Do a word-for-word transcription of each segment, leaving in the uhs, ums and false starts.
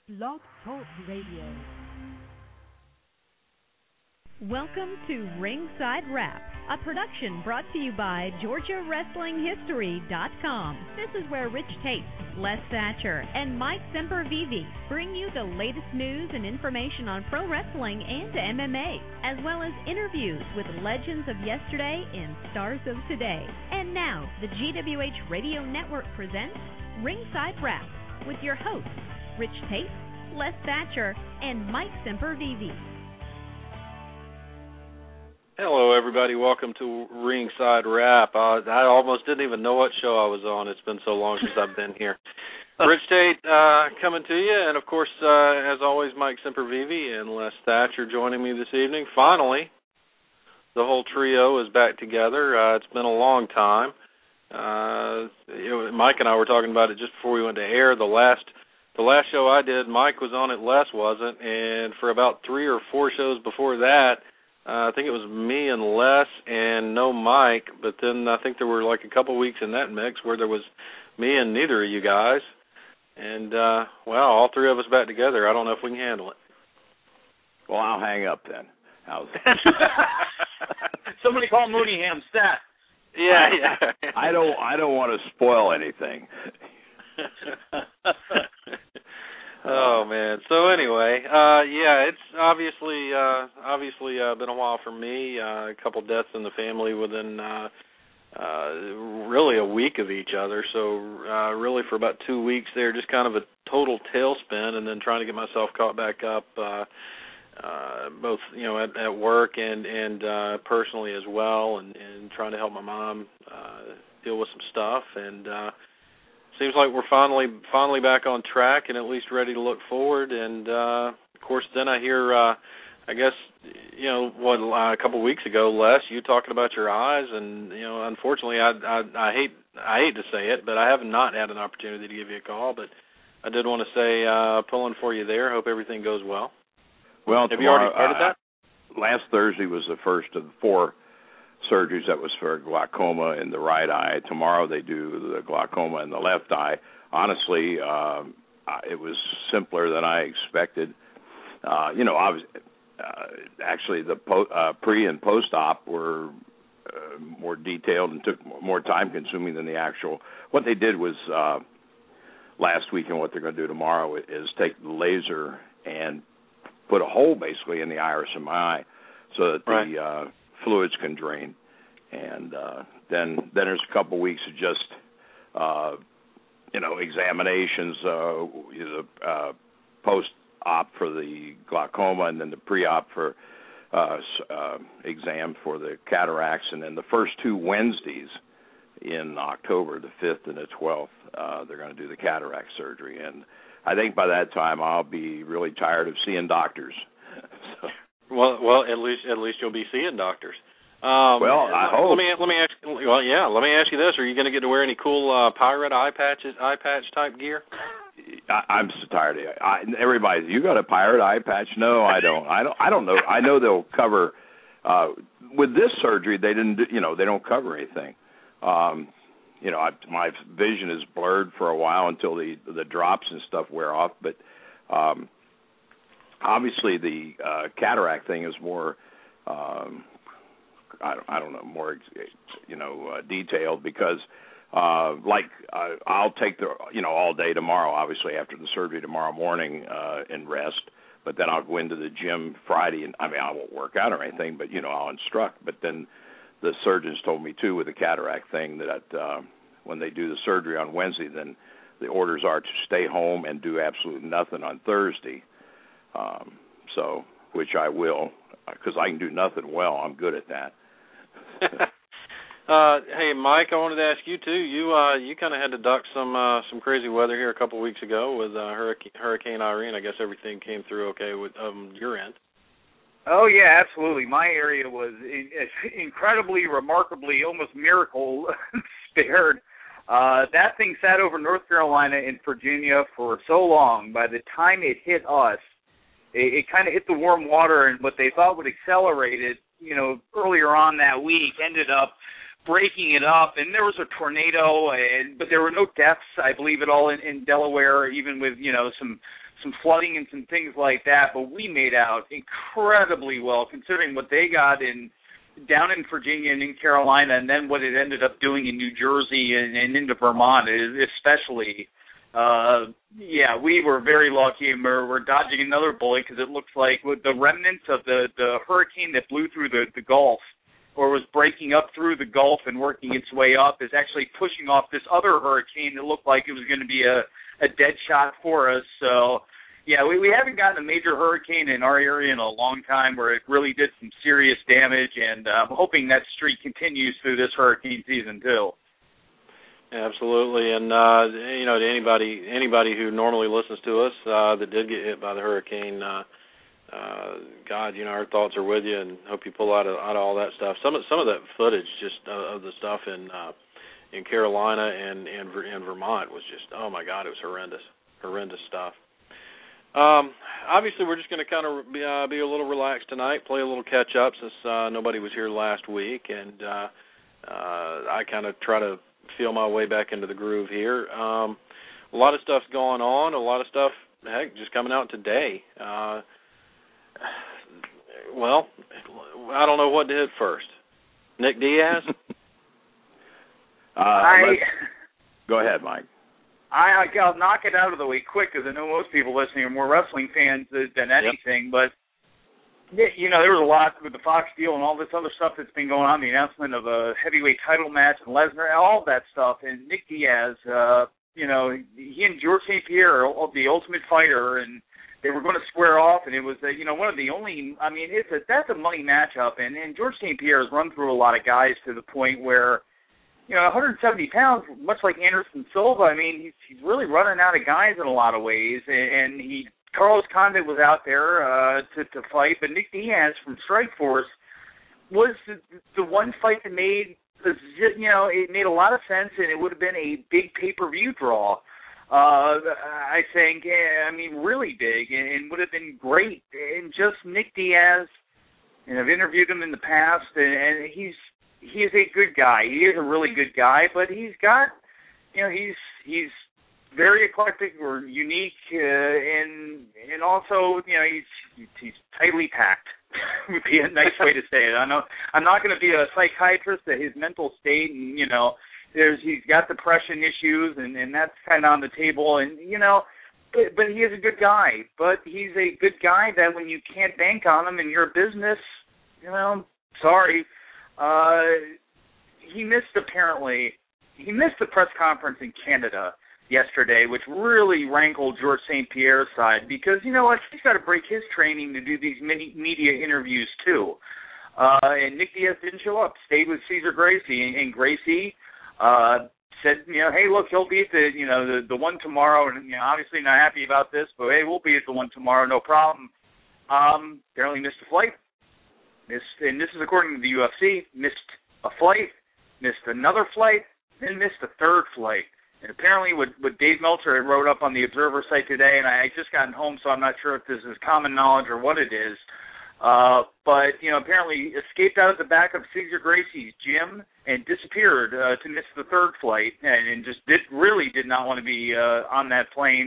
Blog Talk Radio. Welcome to Ringside Rap, a production brought to you by Georgia Wrestling History dot com. This is where Rich Tate, Les Thatcher, and Mike Sempervive bring you the latest news and information on pro wrestling and M M A, as well as interviews with legends of yesterday and stars of today. And now, the G W H Radio Network presents Ringside Rap with your hosts, Rich Tate, Les Thatcher, and Mike Sempervive. Hello, everybody. Welcome to Ringside Rap. Uh, I almost didn't even know what show I was on. It's been so long since I've been here. Rich Tate uh, coming to you, and, of course, uh, as always, Mike Sempervive and Les Thatcher joining me this evening. Finally, the whole trio is back together. Uh, it's been a long time. Uh, it, Mike and I were talking about it just before we went to air. The last the last show I did, Mike was on it, Les wasn't, and for about three or four shows before that, Uh, I think it was me and Les and no Mike, but then I think there were like a couple weeks in that mix where there was me and neither of you guys. And, uh, well, all three of us back together. I don't know if we can handle it. Well, I'll hang up then. How's Somebody call Mooneyham stat. Yeah, yeah. I don't I don't want to spoil anything. Oh man! So anyway, uh, yeah, it's obviously uh, obviously uh, been a while for me. Uh, a couple deaths in the family within uh, uh, really a week of each other. So uh, really for about two weeks there, just kind of a total tailspin, and then trying to get myself caught back up, uh, uh, both you know at, at work and and uh, personally as well, and, and trying to help my mom uh, deal with some stuff and. Uh, Seems like we're finally finally back on track and at least ready to look forward. And, uh, of course, then I hear, uh, I guess, you know, what, uh, a couple of weeks ago, Les, you talking about your eyes. And, you know, unfortunately, I, I, I hate I hate to say it, but I have not had an opportunity to give you a call. But I did want to say, uh, pulling for you there. Hope everything goes well. Well, have tomorrow, you already started uh, that? Last Thursday was the first of the four surgeries. That was for glaucoma in the right eye. Tomorrow they do the glaucoma in the left eye. Honestly, uh, it was simpler than I expected. Uh, you know, I was, uh, actually the po- uh, pre and post-op were uh, more detailed and took more time-consuming than the actual. What they did was uh, last week, and what they're going to do tomorrow is take the laser and put a hole basically in the iris of my eye so that right. the uh, fluids can drain, and uh, then then there's a couple weeks of just uh, you know examinations, uh, the uh, post-op for the glaucoma, and then the pre-op for uh, uh, exam for the cataracts, and then the first two Wednesdays in October, the fifth and the twelfth, uh, they're going to do the cataract surgery, and I think by that time I'll be really tired of seeing doctors. so. Well, well, at least at least you'll be seeing doctors. Um, well, I let, hope. Let me let me ask. Well, yeah. Let me ask you this: are you going to get to wear any cool uh, pirate eye patches, eye patch type gear? I, I'm so tired of it. I, everybody, you got a pirate eye patch? No, I don't. I don't. I don't know. I know they'll cover. Uh, with this surgery, they didn't. Do, you know, they don't cover anything. Um, you know, I, my vision is blurred for a while until the the drops and stuff wear off, but. Um, Obviously, the uh, cataract thing is more, um, I, don't, I don't know, more, you know, uh, detailed because, uh, like, uh, I'll take the, you know, all day tomorrow, obviously, after the surgery tomorrow morning uh, and rest, but then I'll go into the gym Friday, and I mean, I won't work out or anything, but, you know, I'll instruct. But then the surgeons told me, too, with the cataract thing that uh, when they do the surgery on Wednesday, then the orders are to stay home and do absolutely nothing on Thursday. Um, so, which I will, because I can do nothing well. I'm good at that. uh, hey, Mike, I wanted to ask you too. You uh, you kind of had to duck some uh, some crazy weather here a couple of weeks ago with uh, Hurricane, Hurricane Irene. I guess everything came through okay with um, your end. Oh yeah, absolutely. My area was in, incredibly, remarkably, almost miracle spared. Uh, that thing sat over North Carolina and Virginia for so long. By the time it hit us, it, it kind of hit the warm water, and what they thought would accelerate it, you know, earlier on that week ended up breaking it up, and there was a tornado, and but there were no deaths, I believe, at all in, in Delaware, even with, you know, some some flooding and some things like that. But we made out incredibly well, considering what they got in down in Virginia and in Carolina, and then what it ended up doing in New Jersey and, and into Vermont, especially. Uh, yeah, we were very lucky, and we're, we're dodging another bullet because it looks like with the remnants of the, the hurricane that blew through the, the Gulf, or was breaking up through the Gulf and working its way up, is actually pushing off this other hurricane that looked like it was going to be a, a dead shot for us. So, yeah, we, we haven't gotten a major hurricane in our area in a long time where it really did some serious damage, and uh, I'm hoping that streak continues through this hurricane season, too. Absolutely, and uh, you know, to anybody anybody who normally listens to us uh, that did get hit by the hurricane, uh, uh, God, you know, our thoughts are with you, and hope you pull out of, out of all that stuff. Some of some of that footage, just uh, of the stuff in uh, in Carolina and and in Vermont, was just, oh my God, it was horrendous, horrendous stuff. Um, obviously, we're just going to kind of be, uh, be a little relaxed tonight, play a little catch up since uh, nobody was here last week, and uh, uh, I kind of try to feel my way back into the groove here. Um, a lot of stuff's going on, a lot of stuff, heck, just coming out today. Uh, well, I don't know what to hit first. Nick Diaz? uh, I, go ahead, Mike. I, I'll knock it out of the way quick because I know most people listening are more wrestling fans than anything, yep. But you know, there was a lot with the Fox deal and all this other stuff that's been going on, the announcement of a heavyweight title match and Lesnar, all that stuff. And Nick Diaz, uh, you know, he and George Saint Pierre are the Ultimate Fighter, and they were going to square off. And it was, uh, you know, one of the only, I mean, it's a, that's a money matchup. And, and George Saint Pierre has run through a lot of guys to the point where, you know, one hundred seventy pounds, much like Anderson Silva, I mean, he's, he's really running out of guys in a lot of ways. And, and he, Carlos Condit was out there uh, to, to fight, but Nick Diaz from Strikeforce was the, the one fight that made, you know, it made a lot of sense, and it would have been a big pay-per-view draw. Uh, I think, I mean, really big, and, and would have been great. And just Nick Diaz, and I've interviewed him in the past, and, and he's he is a good guy. He is a really good guy, but he's got, you know, he's he's. very eclectic or unique, uh, and and also, you know, he's he's tightly packed. Would be a nice way to say it. I know I'm not going to be a psychiatrist at his mental state, and you know, there's he's got depression issues, and, and that's kind of on the table, and you know, but but he is a good guy. But he's a good guy that when you can't bank on him in your business, you know, sorry, uh, he missed apparently. He missed the press conference in Canada yesterday, which really rankled George Saint Pierre's side because, you know what, he's got to break his training to do these mini media interviews too. Uh, and Nick Diaz didn't show up, stayed with Cesar Gracie, and, and Gracie uh, said, you know, hey, look, he'll be at the, you know, the, the one tomorrow, and, you know, obviously not happy about this, but hey, we'll be at the one tomorrow, no problem. Um, apparently missed a flight, missed, and this is according to the U F C, missed a flight, missed another flight, then missed a third flight. And apparently what, what Dave Meltzer had wrote up on the Observer site today, and I just gotten home, so I'm not sure if this is common knowledge or what it is, uh, but, you know, apparently escaped out of the back of Cesar Gracie's gym and disappeared uh, to miss the third flight, and, and just did really did not want to be uh, on that plane.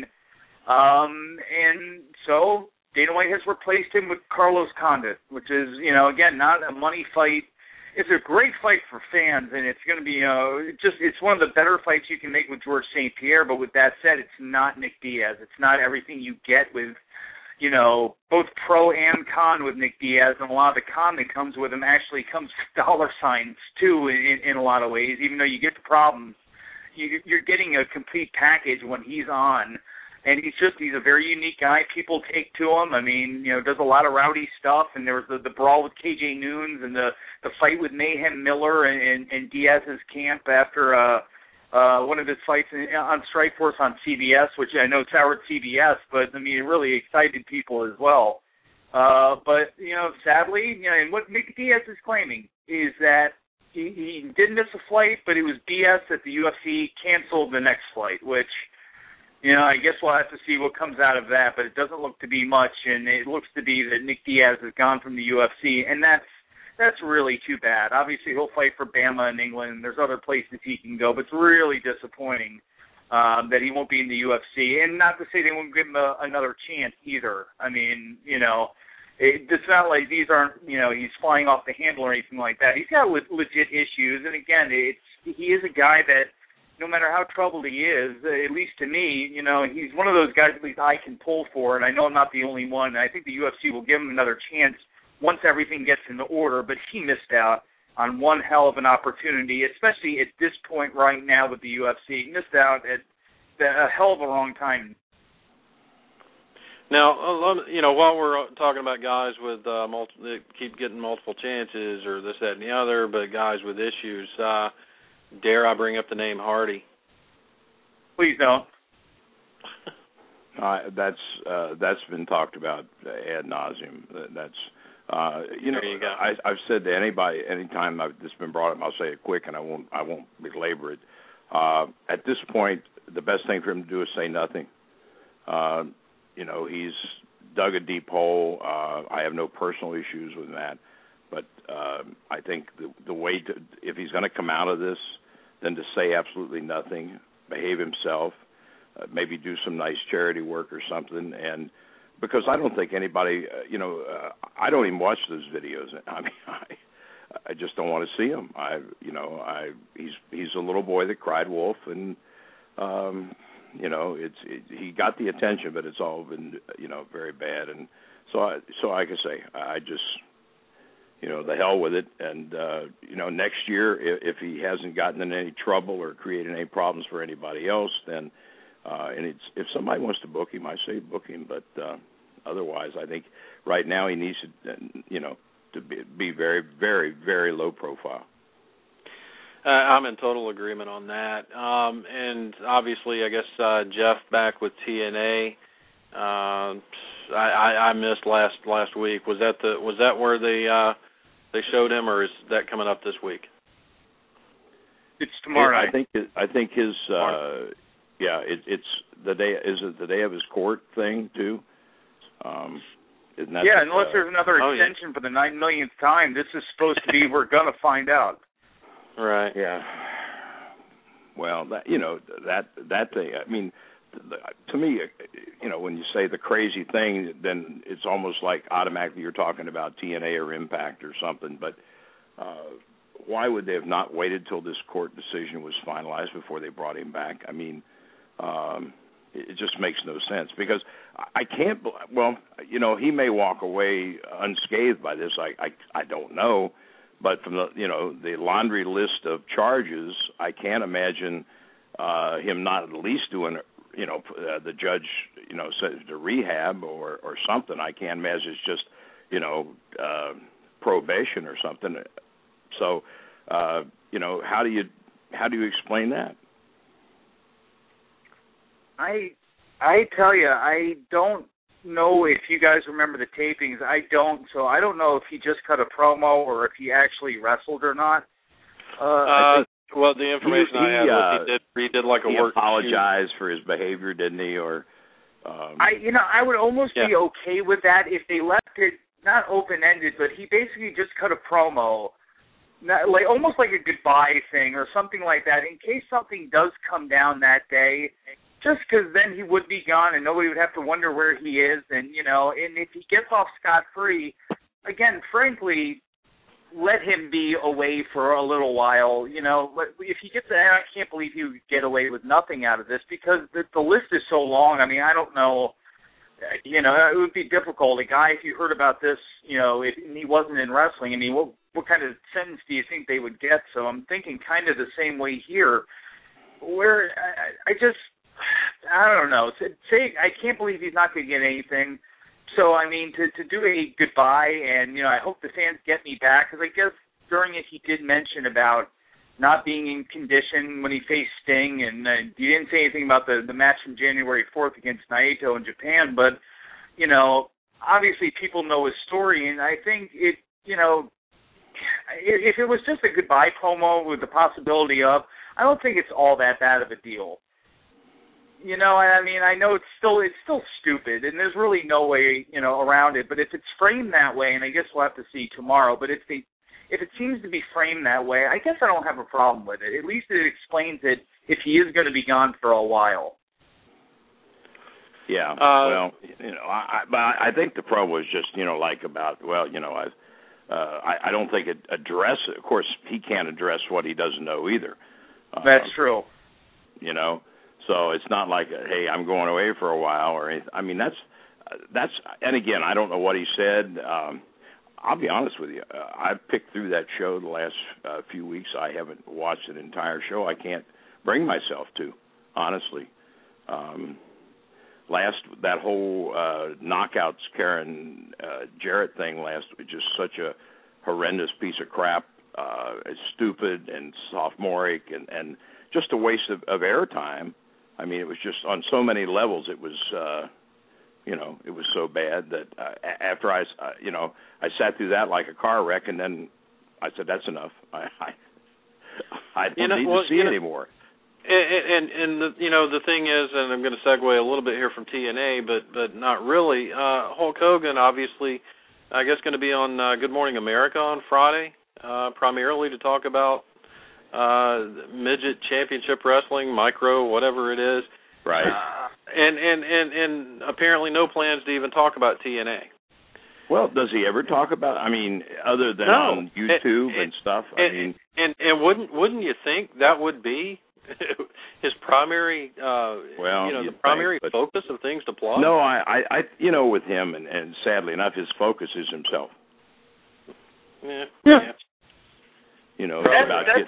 Um, and so Dana White has replaced him with Carlos Condit, which is, you know, again, not a money fight. It's a great fight for fans, and it's going to be uh, just it's one of the better fights you can make with George Saint Pierre. But with that said, it's not Nick Diaz. It's not everything you get with, you know, both pro and con with Nick Diaz, and a lot of the con that comes with him actually comes with dollar signs too in, in a lot of ways. Even though you get the problems, you, you're getting a complete package when he's on. And he's just, he's a very unique guy. People take to him. I mean, you know, does a lot of rowdy stuff. And there was the, the brawl with K J Noons and the, the fight with Mayhem Miller and, and, and Diaz's camp after uh, uh, one of his fights in, on Strikeforce on C B S, which I know soured C B S, but, I mean, it really excited people as well. Uh, but, you know, sadly, you know, and what Nick Diaz is claiming is that he, he did miss a flight, but it was B S that the U F C canceled the next flight, which... You know, I guess we'll have to see what comes out of that, but it doesn't look to be much, and it looks to be that Nick Diaz has gone from the U F C, and that's that's really too bad. Obviously, he'll fight for Bama in England, and there's other places he can go, but it's really disappointing um, that he won't be in the U F C. And not to say they won't give him a, another chance either. I mean, you know, it, it's not like these aren't, you know, he's flying off the handle or anything like that. He's got le- legit issues, and again, it's he is a guy that, no matter how troubled he is, at least to me, you know, he's one of those guys at least I can pull for, and I know I'm not the only one. And I think the U F C will give him another chance once everything gets into order, but he missed out on one hell of an opportunity, especially at this point right now with the U F C. He missed out at a hell of a wrong time. Now, you know, while we're talking about guys with uh, multi- that keep getting multiple chances or this, that, and the other, but guys with issues, uh, dare I bring up the name Hardy? Please don't. uh, that's uh, that's been talked about ad nauseum. That's uh, you know, you I, I've said to anybody, anytime I've, this has been brought up, I'll say it quick, and I won't I won't belabor it. Uh, at this point, the best thing for him to do is say nothing. Uh, you know, he's dug a deep hole. Uh, I have no personal issues with that. But uh, I think the, the way to, if he's going to come out of this, then to say absolutely nothing, behave himself, uh, maybe do some nice charity work or something. And because I don't think anybody, uh, you know, uh, I don't even watch those videos. I mean, I, I just don't want to see him. I, you know, I he's he's a little boy that cried wolf, and um, you know, it's it, he got the attention, but it's all been, you know, very bad. And so I, so like I say, I just. You know, the hell with it. And, uh, you know, next year, if, if he hasn't gotten in any trouble or created any problems for anybody else, then, uh, and it's, if somebody wants to book him, I say book him. But uh, otherwise, I think right now he needs to, you know, to be, be very, very, very low profile. Uh, I'm in total agreement on that. Um, and obviously, I guess uh, Jeff back with T N A. Uh, I, I, I missed last last week. Was that the was that where they uh, they showed him, or is that coming up this week? It's tomorrow night. I think it, I think his uh, yeah. It, it's the day. Is it the day of his court thing too? Um, isn't that yeah, the, unless uh, there's another oh, extension yeah. for the nine millionth time. This is supposed to be. We're gonna find out. Right. Yeah. Well, that, you know that that thing. I mean. To me, you know, when you say the crazy thing, then it's almost like automatically you're talking about T N A or Impact or something. But uh, why would they have not waited till this court decision was finalized before they brought him back? I mean, um, it just makes no sense because I can't. Well, you know, he may walk away unscathed by this. I I, I don't know, but from the you know the laundry list of charges, I can't imagine uh, him not at least doing. You know, uh, the judge, you know, says to rehab or, or something. I can't imagine it's just, you know, uh, probation or something. So, uh, you know, how do you how do you explain that? I I tell you, I don't know if you guys remember the tapings. I don't, so I don't know if he just cut a promo or if he actually wrestled or not. Uh, uh Well, the information he, I had he, was uh, he did, he did like a he work. apologized for his behavior, didn't he? Or um, I, you know, I would almost yeah. be okay with that if they left it not open ended, but he basically just cut a promo, not, like almost like a goodbye thing or something like that, in case something does come down that day. Just because then he would be gone and nobody would have to wonder where he is, and you know, and if he gets off scot free, again, frankly. Let him be away for a little while, you know. If he gets, I can't believe he would get away with nothing out of this because the, the list is so long. I mean, I don't know, you know, it would be difficult. A guy, if you heard about this, you know, if he wasn't in wrestling, I mean, what what kind of sentence do you think they would get? So I'm thinking kind of the same way here, where I, I just, I don't know. Say, I can't believe he's not going to get anything. So, I mean, to, to do a goodbye, and, you know, I hope the fans get me back, because I guess during it he did mention about not being in condition when he faced Sting, and uh, he didn't say anything about the, the match from January fourth against Naito in Japan, but, you know, obviously people know his story, and I think it, you know, if it was just a goodbye promo with the possibility of, I don't think it's all that bad of a deal. You know, I mean, I know it's still it's still stupid, and there's really no way, you know, around it. But if it's framed that way, and I guess we'll have to see tomorrow. But if they if it seems to be framed that way, I guess I don't have a problem with it. At least it explains it if he is going to be gone for a while. Yeah, uh, well, you know, I, I, but I think the pro was just, you know, like about, well, you know, I, uh, I, I don't think it address. Of course, he can't address what he doesn't know either. Uh, That's true. You know, so it's not like, a, hey, I'm going away for a while or anything. I mean, that's that's. And again, I don't know what he said. Um, I'll be honest with you. Uh, I've picked through that show the last uh, few weeks. I haven't watched an entire show. I can't bring myself to, honestly. Um, Last that whole uh, knockouts Karen uh, Jarrett thing last was just such a horrendous piece of crap. Uh, it's stupid and sophomoric and, and just a waste of, of airtime. I mean, it was just on so many levels. It was, uh, you know, it was so bad that uh, after I, uh, you know, I sat through that like a car wreck, and then I said, "That's enough. I, I, I don't you know, need well, to see you it know, anymore." And, and and the you know the thing is, and I'm going to segue a little bit here from T N A, but but not really. Uh, Hulk Hogan, obviously, I guess going to be on uh, Good Morning America on Friday, uh, primarily to talk about uh, midget championship wrestling, micro, whatever it is. Right. Uh, and, and and and apparently no plans to even talk about T N A. Well, does he ever talk about? I mean, other than no. on YouTube and, and stuff. I and, mean, and and wouldn't wouldn't you think that would be his primary, uh, well, you know, the think, primary focus of things to plug? No, I, I, I, you know, with him, and, and sadly enough, his focus is himself. Yeah. Yeah. yeah. You know, That's, about that's, kids.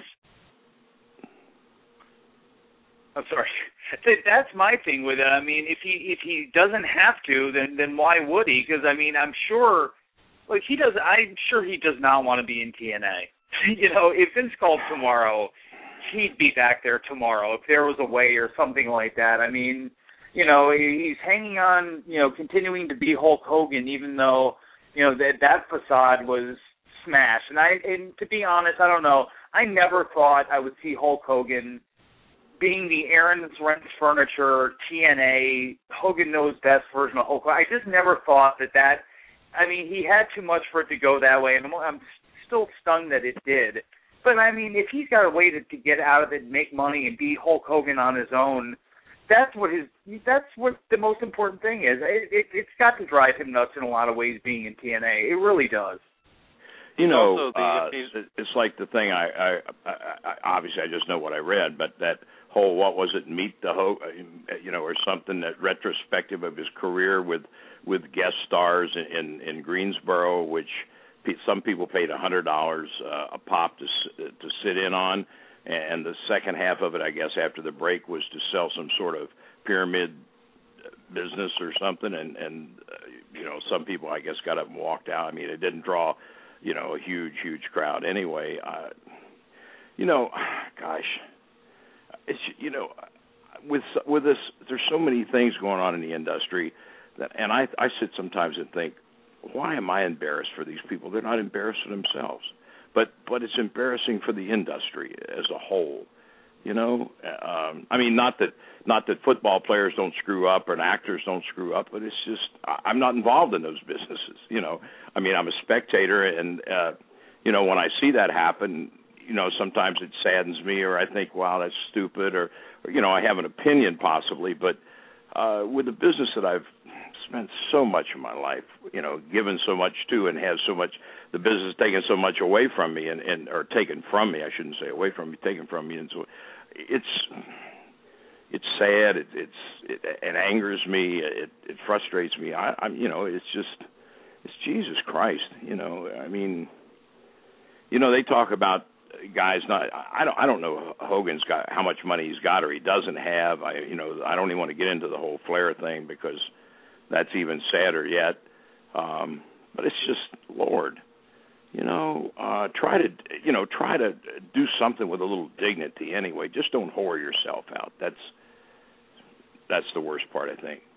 I'm sorry. That's my thing with it. I mean, if he if he doesn't have to, then then why would he? Because I mean, I'm sure, like he does. I'm sure he does not want to be in T N A. You know, if Vince called tomorrow, he'd be back there tomorrow if there was a way or something like that. I mean, you know, he's hanging on, you know, continuing to be Hulk Hogan, even though, you know, that that facade was smashed. And I, and to be honest, I don't know. I never thought I would see Hulk Hogan being the Aaron's Rents Furniture, T N A, Hogan Knows Best version of Hulk Hogan. I just never thought that that, I mean, he had too much for it to go that way, and I'm, I'm still stunned that it did. But, I mean, if he's got a way to, to get out of it, make money, and be Hulk Hogan on his own, that's what his that's what the most important thing is. It, it, it's got to drive him nuts in a lot of ways being in T N A. It really does. You know, the, uh, it's like the thing I, I, I, I, obviously I just know what I read, but that whole, what was it, Meet the Hope, you know, or something that retrospective of his career with, with guest stars in, in Greensboro, which some people paid one hundred dollars uh, a pop to to sit in on, and the second half of it, I guess, after the break, was to sell some sort of pyramid business or something, and, and uh, you know, some people, I guess, got up and walked out. I mean, it didn't draw, you know, a huge, huge crowd anyway. Uh, you know, gosh, it's, you know, with with this, there's so many things going on in the industry that, and I I sit sometimes and think, why am I embarrassed for these people? They're not embarrassed for themselves, but but it's embarrassing for the industry as a whole. You know, um, I mean, not that not that football players don't screw up or actors don't screw up, but it's just I'm not involved in those businesses. You know, I mean, I'm a spectator, and uh, you know, when I see that happen, you know, sometimes it saddens me, or I think, wow, that's stupid, or, or you know, I have an opinion possibly, but uh, with the business that I've spent so much of my life, you know, given so much to, and has so much, the business taken so much away from me, and, and or taken from me, I shouldn't say away from me, taken from me, and so it's it's sad, it, it's it, it angers me, it, it frustrates me. I, I'm, you know, it's just it's Jesus Christ, you know. I mean, you know, they talk about guys not. I don't. I don't know Hogan's got how much money he's got or he doesn't have. I, you know, I don't even want to get into the whole Flair thing because that's even sadder yet. Um, but it's just, Lord, you know, uh, try to, you know, try to do something with a little dignity anyway. Just don't whore yourself out. That's that's the worst part, I think.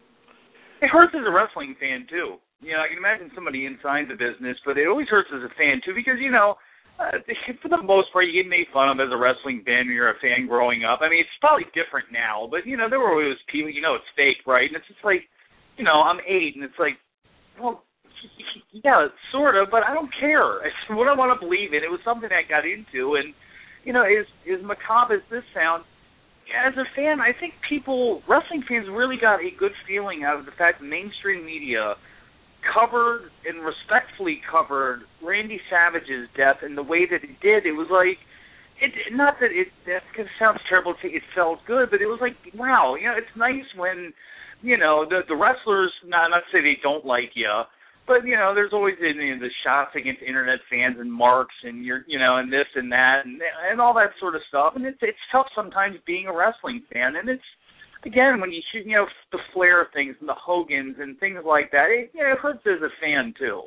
It hurts as a wrestling fan too. You know, I can imagine somebody inside the business, but it always hurts as a fan too because, you know, uh, for the most part, you get made fun of as a wrestling fan when you're a fan growing up. I mean, it's probably different now, but, you know, there were always people, you know, it's fake, right? And it's just like, you know, I'm eight, and it's like, well, yeah, sort of, but I don't care. It's what I want to believe in. It was something I got into, and, you know, as, as macabre as this sounds, as a fan, I think people, wrestling fans really got a good feeling out of the fact that mainstream media covered and respectfully covered Randy Savage's death in the way that it did. It was like, it not that it that sounds terrible to say it felt good, but it was like, wow, you know, it's nice when, you know, the the wrestlers, not not to say they don't like you, but, you know, there's always you know, the shots against internet fans and marks and, you're, you know, and this and that and and all that sort of stuff. And it's, it's tough sometimes being a wrestling fan. And it's, again, when you shoot, you know, the Flair things and the Hogans and things like that, it, you know, it hurts as a fan too.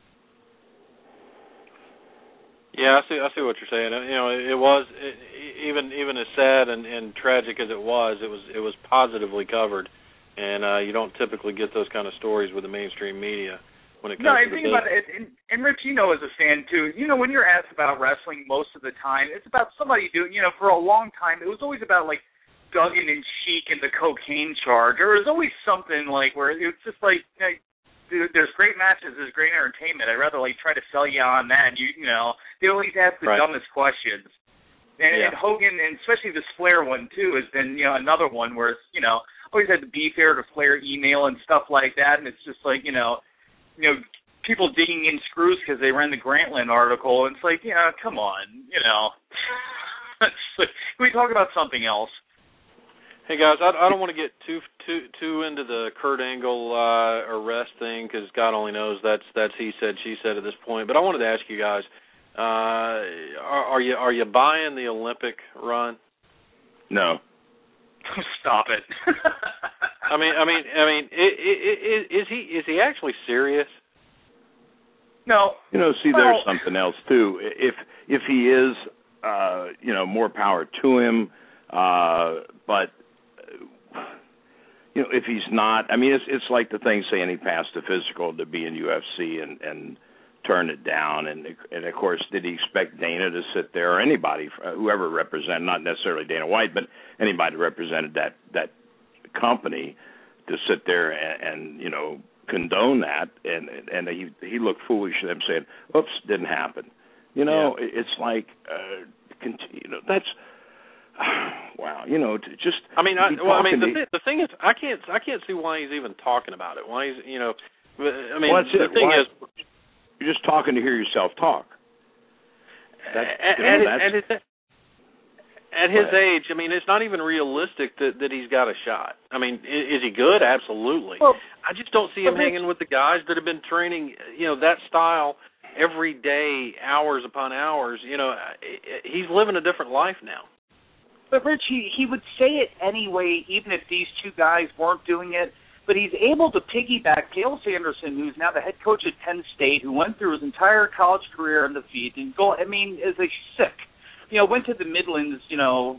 Yeah, I see. I see what you're saying. You know, it, it was it, even even as sad and, and tragic as it was, it was it was positively covered, and uh, you don't typically get those kind of stories with the mainstream media when it comes no, to I the think about it, and, and Rich, you know, as a fan too, you know, when you're asked about wrestling most of the time, it's about somebody doing. You know, for a long time, it was always about like Duggan and Sheik and the cocaine charge, or it was always something like where it's just like, you know, there's great matches, there's great entertainment. I'd rather like try to sell you on that. You, you know, they always ask the right. dumbest questions. And, yeah. and Hogan, and especially this Flair one too, has been you know another one where it's, you know always had the Be Fair to Flair email and stuff like that, and it's just like you know, you know people digging in screws because they read the Grantland article, and it's like yeah, come on, you know, can we talk about something else? Hey guys, I, I don't want to get too too too into the Kurt Angle uh, arrest thing because God only knows that's that's he said she said at this point. But I wanted to ask you guys, uh, are, are you are you buying the Olympic run? No. Stop it. I mean, I mean, I mean, is, is he is he actually serious? No. You know, see, well, there's something else too. If if he is, uh, you know, more power to him. Uh, but you know, if he's not, I mean, it's it's like the thing saying he passed the physical to be in U F C and and turn it down, and and of course, did he expect Dana to sit there or anybody, whoever represented, not necessarily Dana White, but anybody that represented that that company, to sit there and, and you know condone that, and and he he looked foolish to them saying, "Oops, didn't happen." You know, yeah. It's like, uh, continue, you know, that's. Wow, you know, to just. I mean, I, well, I mean, the, to, th- the thing is, I can't, I can't see why he's even talking about it. Why he's, you know, I mean, well, the it. thing why, is, you're just talking to hear yourself talk. That's, at, you know, at, that's, at his, at his age, I mean, it's not even realistic that, that he's got a shot. I mean, is, is he good? Absolutely. Well, I just don't see him hanging with the guys that have been training, you know, that style every day, hours upon hours. You know, he's living a different life now. But, Rich, he, he would say it anyway, even if these two guys weren't doing it. But he's able to piggyback Cael Sanderson, who's now the head coach at Penn State, who went through his entire college career on the feet and go. I mean, is a sick. You know, went to the Midlands. You know,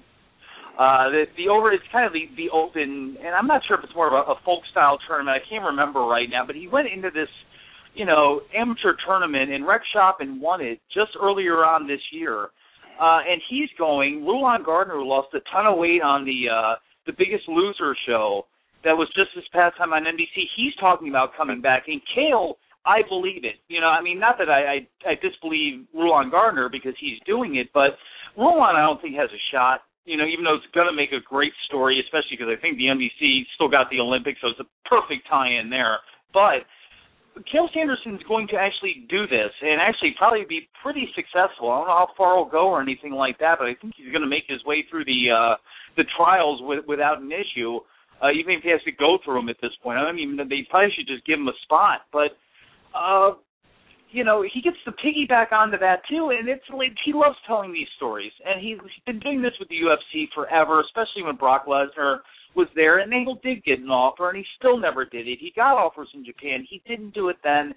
uh, the the over. It's kind of the the open, and I'm not sure if it's more of a, a folk style tournament. I can't remember right now, but he went into this, you know, amateur tournament in Rec Shop and won it just earlier on this year. Uh, and he's going, Rulon Gardner, who lost a ton of weight on the uh, the Biggest Loser show that was just this past time on N B C, he's talking about coming back. And Cael, I believe it. You know, I mean, not that I, I, I disbelieve Rulon Gardner because he's doing it, but Rulon I don't think has a shot. You know, even though it's going to make a great story, especially because I think the N B C still got the Olympics, so it's a perfect tie-in there. But Cael Sanderson's going to actually do this and actually probably be pretty successful. I don't know how far he'll go or anything like that, but I think he's going to make his way through the uh, the trials with, without an issue, uh, even if he has to go through them at this point. I don't even know. They probably should just give him a spot. But, uh, you know, he gets to piggyback onto that, too, and it's like he loves telling these stories. And he's been doing this with the U F C forever, especially when Brock Lesnar was there, and Angle did get an offer, and he still never did it. He got offers in Japan. He didn't do it then.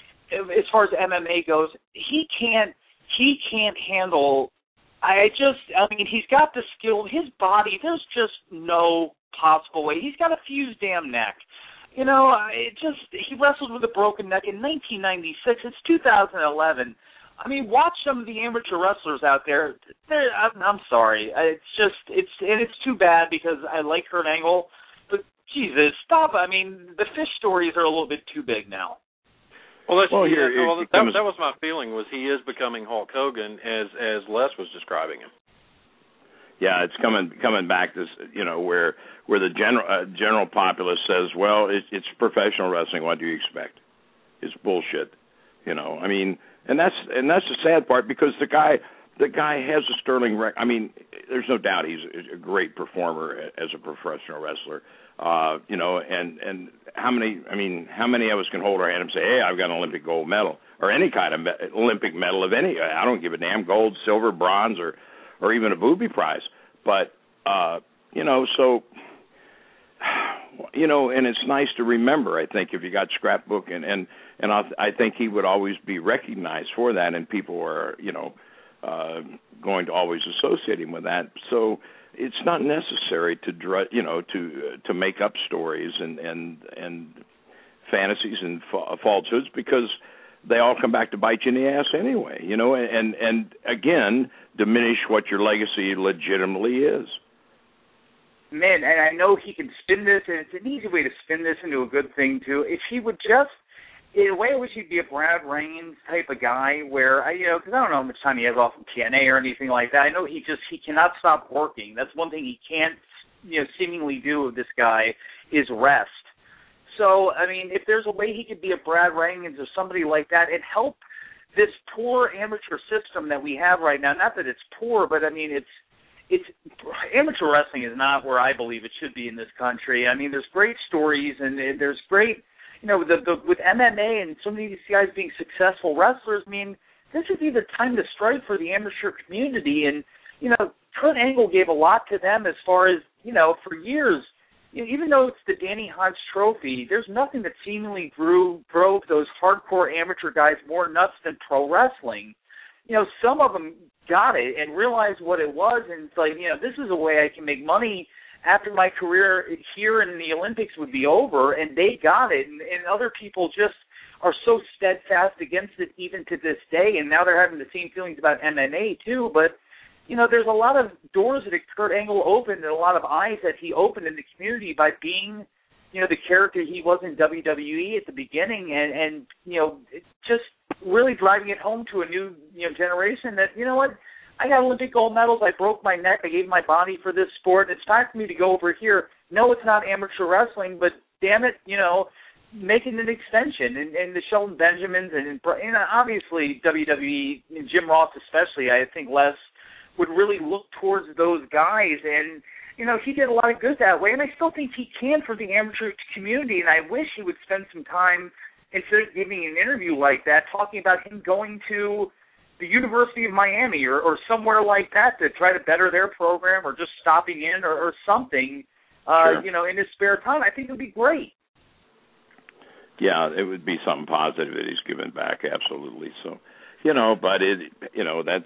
As far as M M A goes, he can't he can't handle I just I mean he's got the skill, his body, there's just no possible way. He's got a fused damn neck. You know, it just he wrestled with a broken neck in nineteen ninety-six. It's two thousand eleven. I mean, watch some of the amateur wrestlers out there. I'm, I'm sorry. It's just, it's and it's too bad because I like Kurt Angle, but Jesus, stop. I mean, the fish stories are a little bit too big now. Well, that's, well, yeah, here, well it that, comes, that was my feeling, was he is becoming Hulk Hogan as as Les was describing him. Yeah, it's coming coming back to, you know, where where the general uh, general populace says, well, it, it's professional wrestling. What do you expect? It's bullshit. You know, I mean, and that's and that's the sad part, because the guy the guy has a sterling record. I mean, there's no doubt he's a great performer as a professional wrestler. Uh, you know, and and how many? I mean, how many of us can hold our hand and say, hey, I've got an Olympic gold medal or any kind of me- Olympic medal of any? I don't give a damn, gold, silver, bronze, or or even a booby prize. But uh, you know, so you know, and it's nice to remember. I think if you got scrapbook, and and and I, I think he would always be recognized for that, and people are, you know, uh, going to always associate him with that. So it's not necessary to, dr- you know, to uh, to make up stories and and and fantasies and fa- falsehoods, because they all come back to bite you in the ass anyway, you know, and and again diminish what your legacy legitimately is. Man, and I know he can spin this, and it's an easy way to spin this into a good thing too. If he would just, in a way, I wish he'd be a Brad Reigns type of guy, where I, you know, because I don't know how much time he has off of T N A or anything like that. I know he just he cannot stop working. That's one thing he can't, you know, seemingly do with this guy is rest. So, I mean, if there's a way he could be a Brad Reigns or somebody like that and help this poor amateur system that we have right now, not that it's poor, but, I mean, it's, it's amateur wrestling is not where I believe it should be in this country. I mean, there's great stories, and there's great, you know, the, the, with M M A and so many of these guys being successful wrestlers, I mean, this would be the time to strike for the amateur community. And, you know, Kurt Angle gave a lot to them as far as, you know, for years, even though it's the Danny Hodge Trophy, there's nothing that seemingly drew, drove those hardcore amateur guys more nuts than pro wrestling. You know, some of them got it and realized what it was, and it's like, you know, this is a way I can make money after my career here in the Olympics would be over, and they got it. And, and other people just are so steadfast against it even to this day, and now they're having the same feelings about M M A too, but you know, there's a lot of doors that Kurt Angle opened and a lot of eyes that he opened in the community by being, you know, the character he was in W W E at the beginning, and, and you know, just really driving it home to a new, you know, generation that, you know what, I got Olympic gold medals, I broke my neck, I gave my body for this sport, it's time for me to go over here. No, it's not amateur wrestling, but damn it, you know, making an extension. And, and the Shelton Benjamins and, and obviously W W E, and Jim Ross especially, I think Les would really look towards those guys, and, you know, he did a lot of good that way, and I still think he can for the amateur community, and I wish he would spend some time, instead of giving an interview like that, talking about him going to the University of Miami or, or somewhere like that to try to better their program, or just stopping in or, or something, uh, Sure. you know, in his spare time. I think it would be great. Yeah, it would be something positive that he's given back, absolutely. So, you know, but it, you know, that's,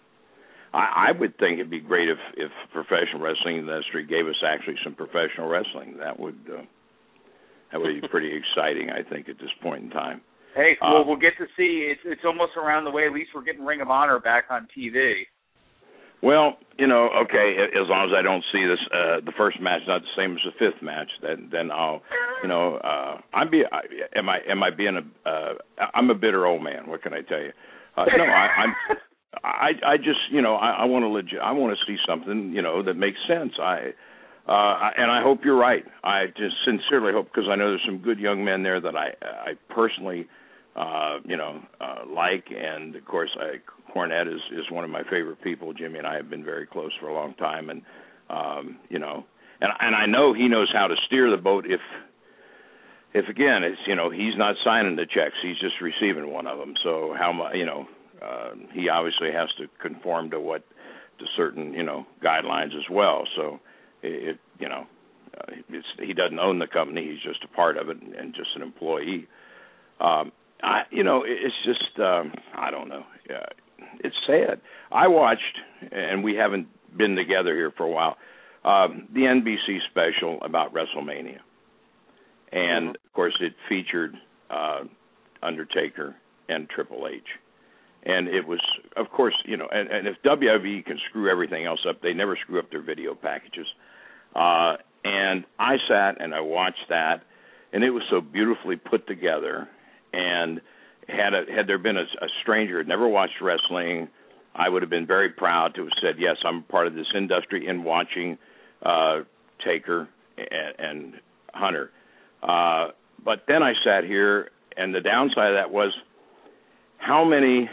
I would think it'd be great if, if professional wrestling industry gave us actually some professional wrestling. That would uh, that would be pretty exciting, I think, at this point in time. Hey, uh, well, we'll get to see. It's it's almost around the way. At least we're getting Ring of Honor back on T V. Well, you know, okay, as long as I don't see this, uh, the first match not the same as the fifth match, then then I'll, you know, uh, I'm be, I, am I am I being a, uh, I'm a bitter old man. What can I tell you? Uh, no, I, I'm. I, I just, you know, I, I want to legit, I want to see something, you know, that makes sense. I, uh, and I hope you're right. I just sincerely hope, because I know there's some good young men there that I, I personally, uh, you know, uh, like, and of course, I, Cornette is, is one of my favorite people. Jimmy and I have been very close for a long time, and um, you know, and and I know he knows how to steer the boat if. If again, it's, you know, he's not signing the checks, he's just receiving one of them. So how much, you know. Uh, he obviously has to conform to what to certain, you know, guidelines as well. So it, it you know, uh, it's, he doesn't own the company; he's just a part of it and, and just an employee. Um, I, you know, it's just um, I don't know. Uh, it's sad. I watched, and we haven't been together here for a while, um, the N B C special about WrestleMania, and of course it featured uh, Undertaker and Triple H. And it was, of course, you know, and, and if W W E can screw everything else up, they never screw up their video packages. Uh, and I sat and I watched that, and it was so beautifully put together. And had a, had there been a, a stranger who had never watched wrestling, I would have been very proud to have said, yes, I'm part of this industry in watching uh, Taker and, and Hunter. Uh, but then I sat here, and the downside of that was how many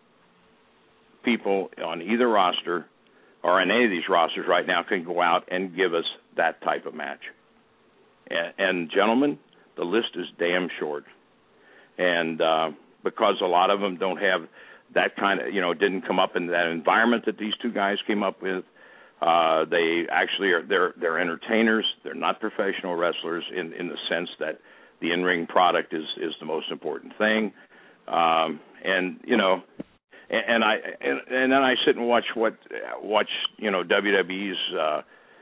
people on either roster or on any of these rosters right now can go out and give us that type of match. And, and gentlemen, the list is damn short. And uh, because a lot of them don't have that kind of, you know, didn't come up in that environment that these two guys came up with, uh, they actually are, they're, they're entertainers. They're not professional wrestlers in, in the sense that the in-ring product is, is the most important thing. Um, and, you know, and, and I, and, and then I sit and watch what, watch, you know, W W E's, uh,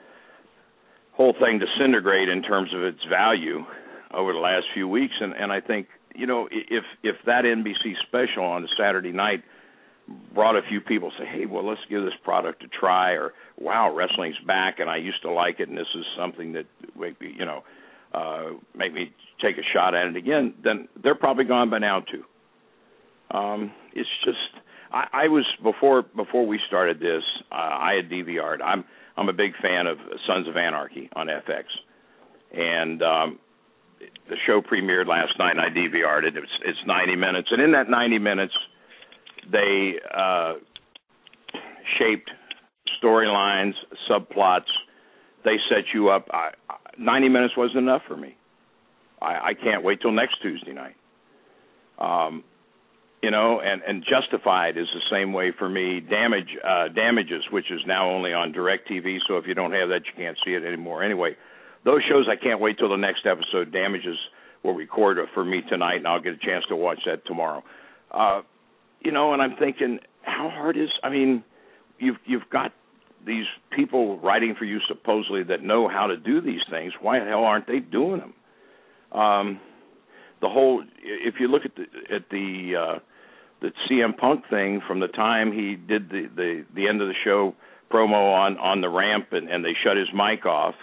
whole thing disintegrate in terms of its value over the last few weeks. And, and I think, you know, if if that N B C special on a Saturday night brought a few people say, hey, well, let's give this product a try, or wow, wrestling's back and I used to like it and this is something that make me, you know, uh, make me take a shot at it again, then they're probably gone by now too. Um, it's just, I, I was, before before we started this, uh, I had D V R'd. I'm, I'm a big fan of Sons of Anarchy on F X. And um, the show premiered last night, and I D V R'd it. It's, it's ninety minutes. And in that ninety minutes, they uh, shaped storylines, subplots. They set you up. I, ninety minutes wasn't enough for me. I, I can't wait till next Tuesday night. Um, you know, and, and Justified is the same way for me. Damage, uh, Damages, which is now only on DirecTV, so if you don't have that, you can't see it anymore. Anyway, those shows, I can't wait till the next episode. Damages will record for me tonight, and I'll get a chance to watch that tomorrow. Uh, you know, and I'm thinking, how hard is, I mean, you've you've got these people writing for you supposedly that know how to do these things. Why the hell aren't they doing them? Um, the whole, if you look at the, at the, uh, the C M Punk thing from the time he did the, the, the end of the show promo on, on the ramp and, and they shut his mic off,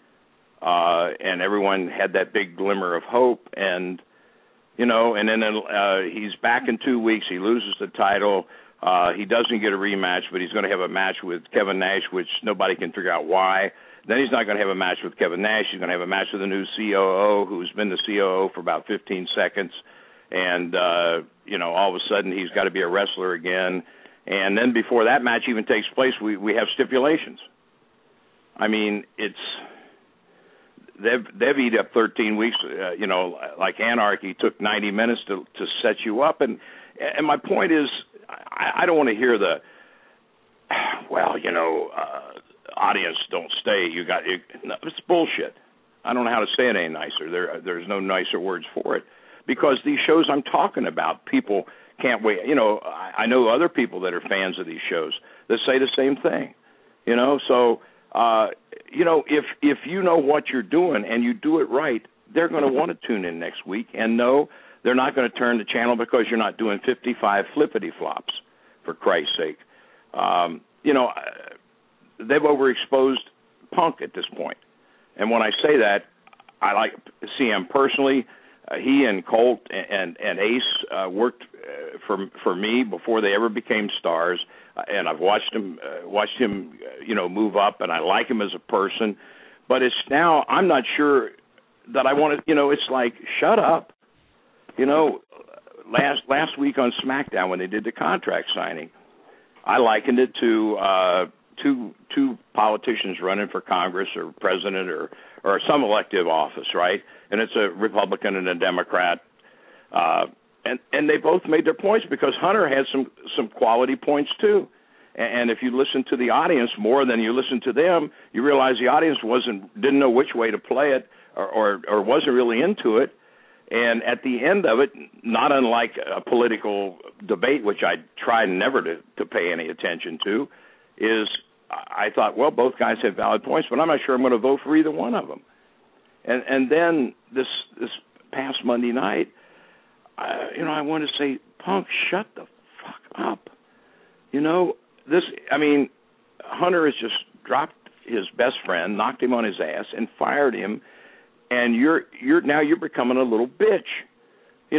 uh, and everyone had that big glimmer of hope, and, you know, and then uh, he's back in two weeks, he loses the title, uh, he doesn't get a rematch, but he's going to have a match with Kevin Nash, which nobody can figure out why. Then he's not going to have a match with Kevin Nash. He's going to have a match with a new C O O who's been the C O O for about fifteen seconds. And, uh, you know, all of a sudden he's got to be a wrestler again. And then before that match even takes place, we, we have stipulations. I mean, it's they've, they've eaten up thirteen weeks, uh, you know, like Anarchy took ninety minutes to, to set you up. And, and my point is, I, I don't want to hear the, well, you know, uh, audience don't stay. You got it. No, it's bullshit. I don't know how to say it any nicer. There, there's no nicer words for it, because these shows I'm talking about, people can't wait. You know, I, I know other people that are fans of these shows that say the same thing. You know, so uh, you know, if if you know what you're doing and you do it right, they're going to want to tune in next week. And no, they're not going to turn the channel because you're not doing fifty-five flippity flops, for Christ's sake. Um, you know. They've overexposed Punk at this point. And when I say that, I like C M personally. Uh, he and Colt and, and, and Ace uh, worked uh, for for me before they ever became stars, uh, and I've watched him uh, watched him uh, you know move up, and I like him as a person. But it's now I'm not sure that I want to. You know, it's like shut up. You know, last last week on SmackDown when they did the contract signing, I likened it to. Uh, Two two politicians running for Congress or president or, or some elective office, right? And it's a Republican and a Democrat, uh, and and they both made their points because Hunter had some some quality points too. And if you listen to the audience more than you listen to them, you realize the audience wasn't didn't know which way to play it or or, or wasn't really into it. And at the end of it, not unlike a political debate, which I try never to, to pay any attention to, is I thought, well, both guys have valid points, but I'm not sure I'm going to vote for either one of them. And and then this this past Monday night, uh, you know, I want to say, Punk, shut the fuck up. You know, this. I mean, Hunter has just dropped his best friend, knocked him on his ass, and fired him. And you're you're now you're becoming a little bitch. You know,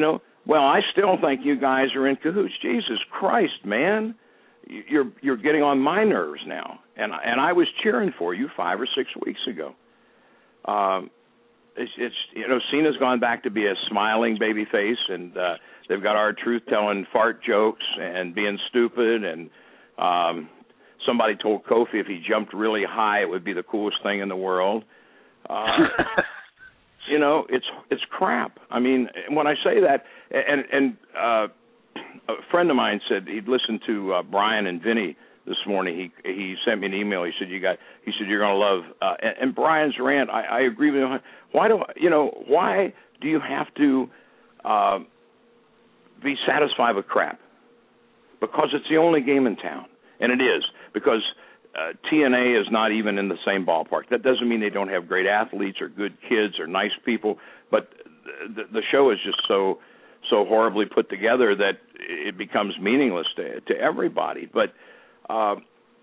Well, I still think you guys are in cahoots. Jesus Christ, man. You're you're getting on my nerves now. And, and I was cheering for you five or six weeks ago. Um, it's, it's you know, Cena's gone back to be a smiling baby face, and uh, they've got R-Truth telling fart jokes and being stupid, and um, somebody told Kofi if he jumped really high, it would be the coolest thing in the world. Uh, you know, it's it's crap. I mean, when I say that, and and uh, a friend of mine said he'd listened to uh, Brian and Vinny this morning. He he sent me an email. He said you got. He said you're going to love. Uh, and, and Brian's rant. I, I agree with him. Why do you know? Why do you have to uh, be satisfied with crap? Because it's the only game in town, and it is because. Uh, T N A is not even in the same ballpark. That doesn't mean they don't have great athletes or good kids or nice people, but the, the show is just so so horribly put together that it becomes meaningless to to everybody. But uh,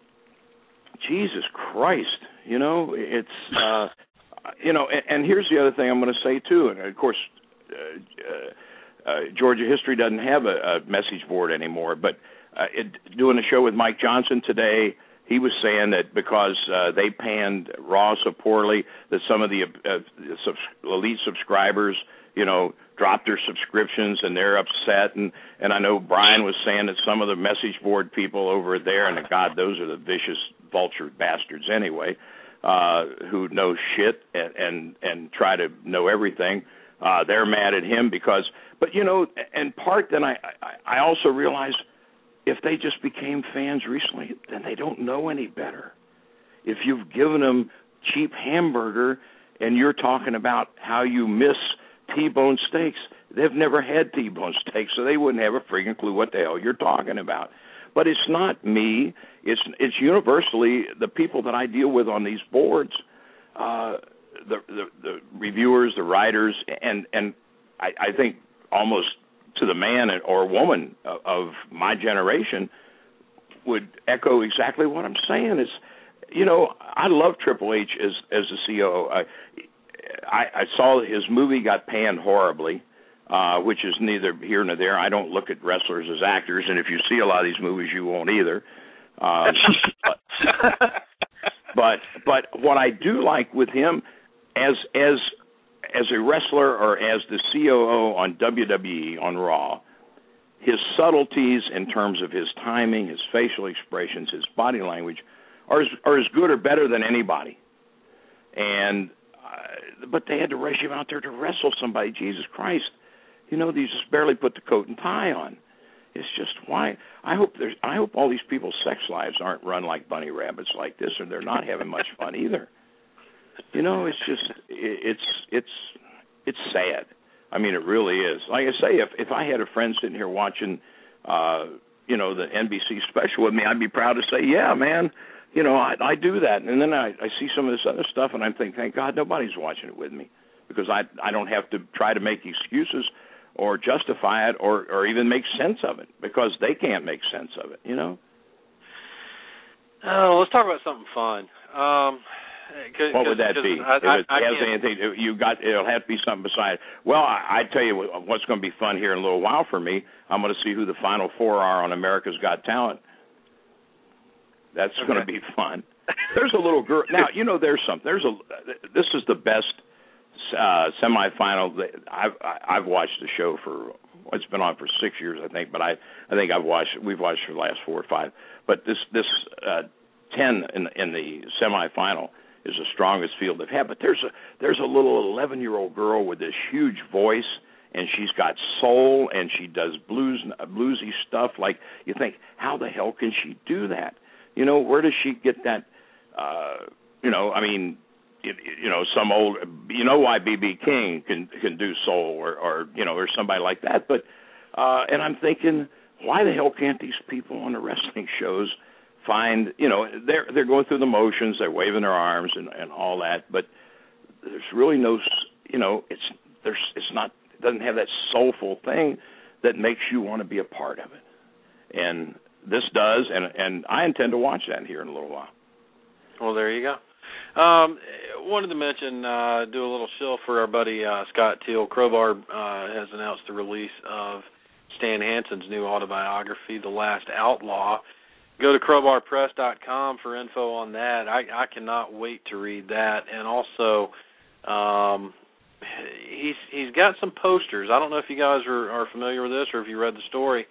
Jesus Christ, you know, it's uh, you know, and, and here's the other thing I'm going to say too, and of course, uh, uh, uh, Georgia History doesn't have a, a message board anymore, but uh, it, doing a show with Mike Johnson today. He was saying that because uh, they panned Raw so poorly that some of the uh, sub- elite subscribers, you know, dropped their subscriptions and they're upset. And, and I know Brian was saying that some of the message board people over there, and God, those are the vicious vulture bastards anyway, uh, who know shit and, and, and try to know everything. Uh, they're mad at him because, but, you know, in part then I, I, I also realized if they just became fans recently, then they don't know any better. If you've given them cheap hamburger and you're talking about how you miss T-bone steaks, they've never had T-bone steaks, so they wouldn't have a freaking clue what the hell you're talking about. But it's not me. It's it's universally the people that I deal with on these boards, uh, the, the the reviewers, the writers, and, and I, I think almost to the man or woman of my generation would echo exactly what I'm saying. Is, you know, I love Triple H as as the C O O. I, I, I saw his movie got panned horribly, uh, which is neither here nor there. I don't look at wrestlers as actors, and if you see a lot of these movies, you won't either. Uh, but, but but what I do like with him as as as a wrestler or as the C O O on W W E, on Raw, his subtleties in terms of his timing, his facial expressions, his body language are as, are as good or better than anybody. And uh, but they had to rush him out there to wrestle somebody. Jesus Christ, you know, they just barely put the coat and tie on. It's just why I hope there's I hope all these people's sex lives aren't run like bunny rabbits like this, or they're not having much fun either. You know, it's just it's it's it's sad. I mean, it really is. Like I say, if if I had a friend sitting here watching, uh, you know, the N B C special with me, I'd be proud to say, yeah, man, you know, I, I do that. And then I, I see some of this other stuff, and I'm thinking, thank God nobody's watching it with me, because I I don't have to try to make excuses or justify it or or even make sense of it, because they can't make sense of it. You know. Oh, let's talk about something fun. Um, Cause, what would that be? I, if it I, I has anything, you got, it'll have to be something beside. Well, I, I tell you what, what's going to be fun here in a little while for me. I'm going to see who the final four are on America's Got Talent. That's okay. Going to be fun. There's a little girl now. You know, there's some. There's a. This is the best uh, semifinal. That I've I've watched the show for. It's been on for six years, I think. But I I think I've watched. We've watched for the last four or five. But this this uh, ten in in the semifinal is the strongest field they've had. But there's a there's a little eleven-year-old girl with this huge voice, and she's got soul, and she does blues bluesy stuff. Like, you think, how the hell can she do that? You know, where does she get that? Uh, you know, I mean, you, you know, some old, you know, why B B King can can do soul, or, or you know, or somebody like that. But uh, and I'm thinking, why the hell can't these people on the wrestling shows find, you know, they're they're going through the motions, they're waving their arms and, and all that, but there's really no, you know, it's there's it's not it doesn't have that soulful thing that makes you want to be a part of it, and this does, and and I intend to watch that here in a little while. Well, there you go. Um, wanted to mention, uh, do a little shill for our buddy uh, Scott Teal. Crowbar uh, has announced the release of Stan Hansen's new autobiography, The Last Outlaw. Go to crowbar press dot com for info on that. I, I cannot wait to read that. And also, um, he's he's got some posters. I don't know if you guys are, are familiar with this or if you read the story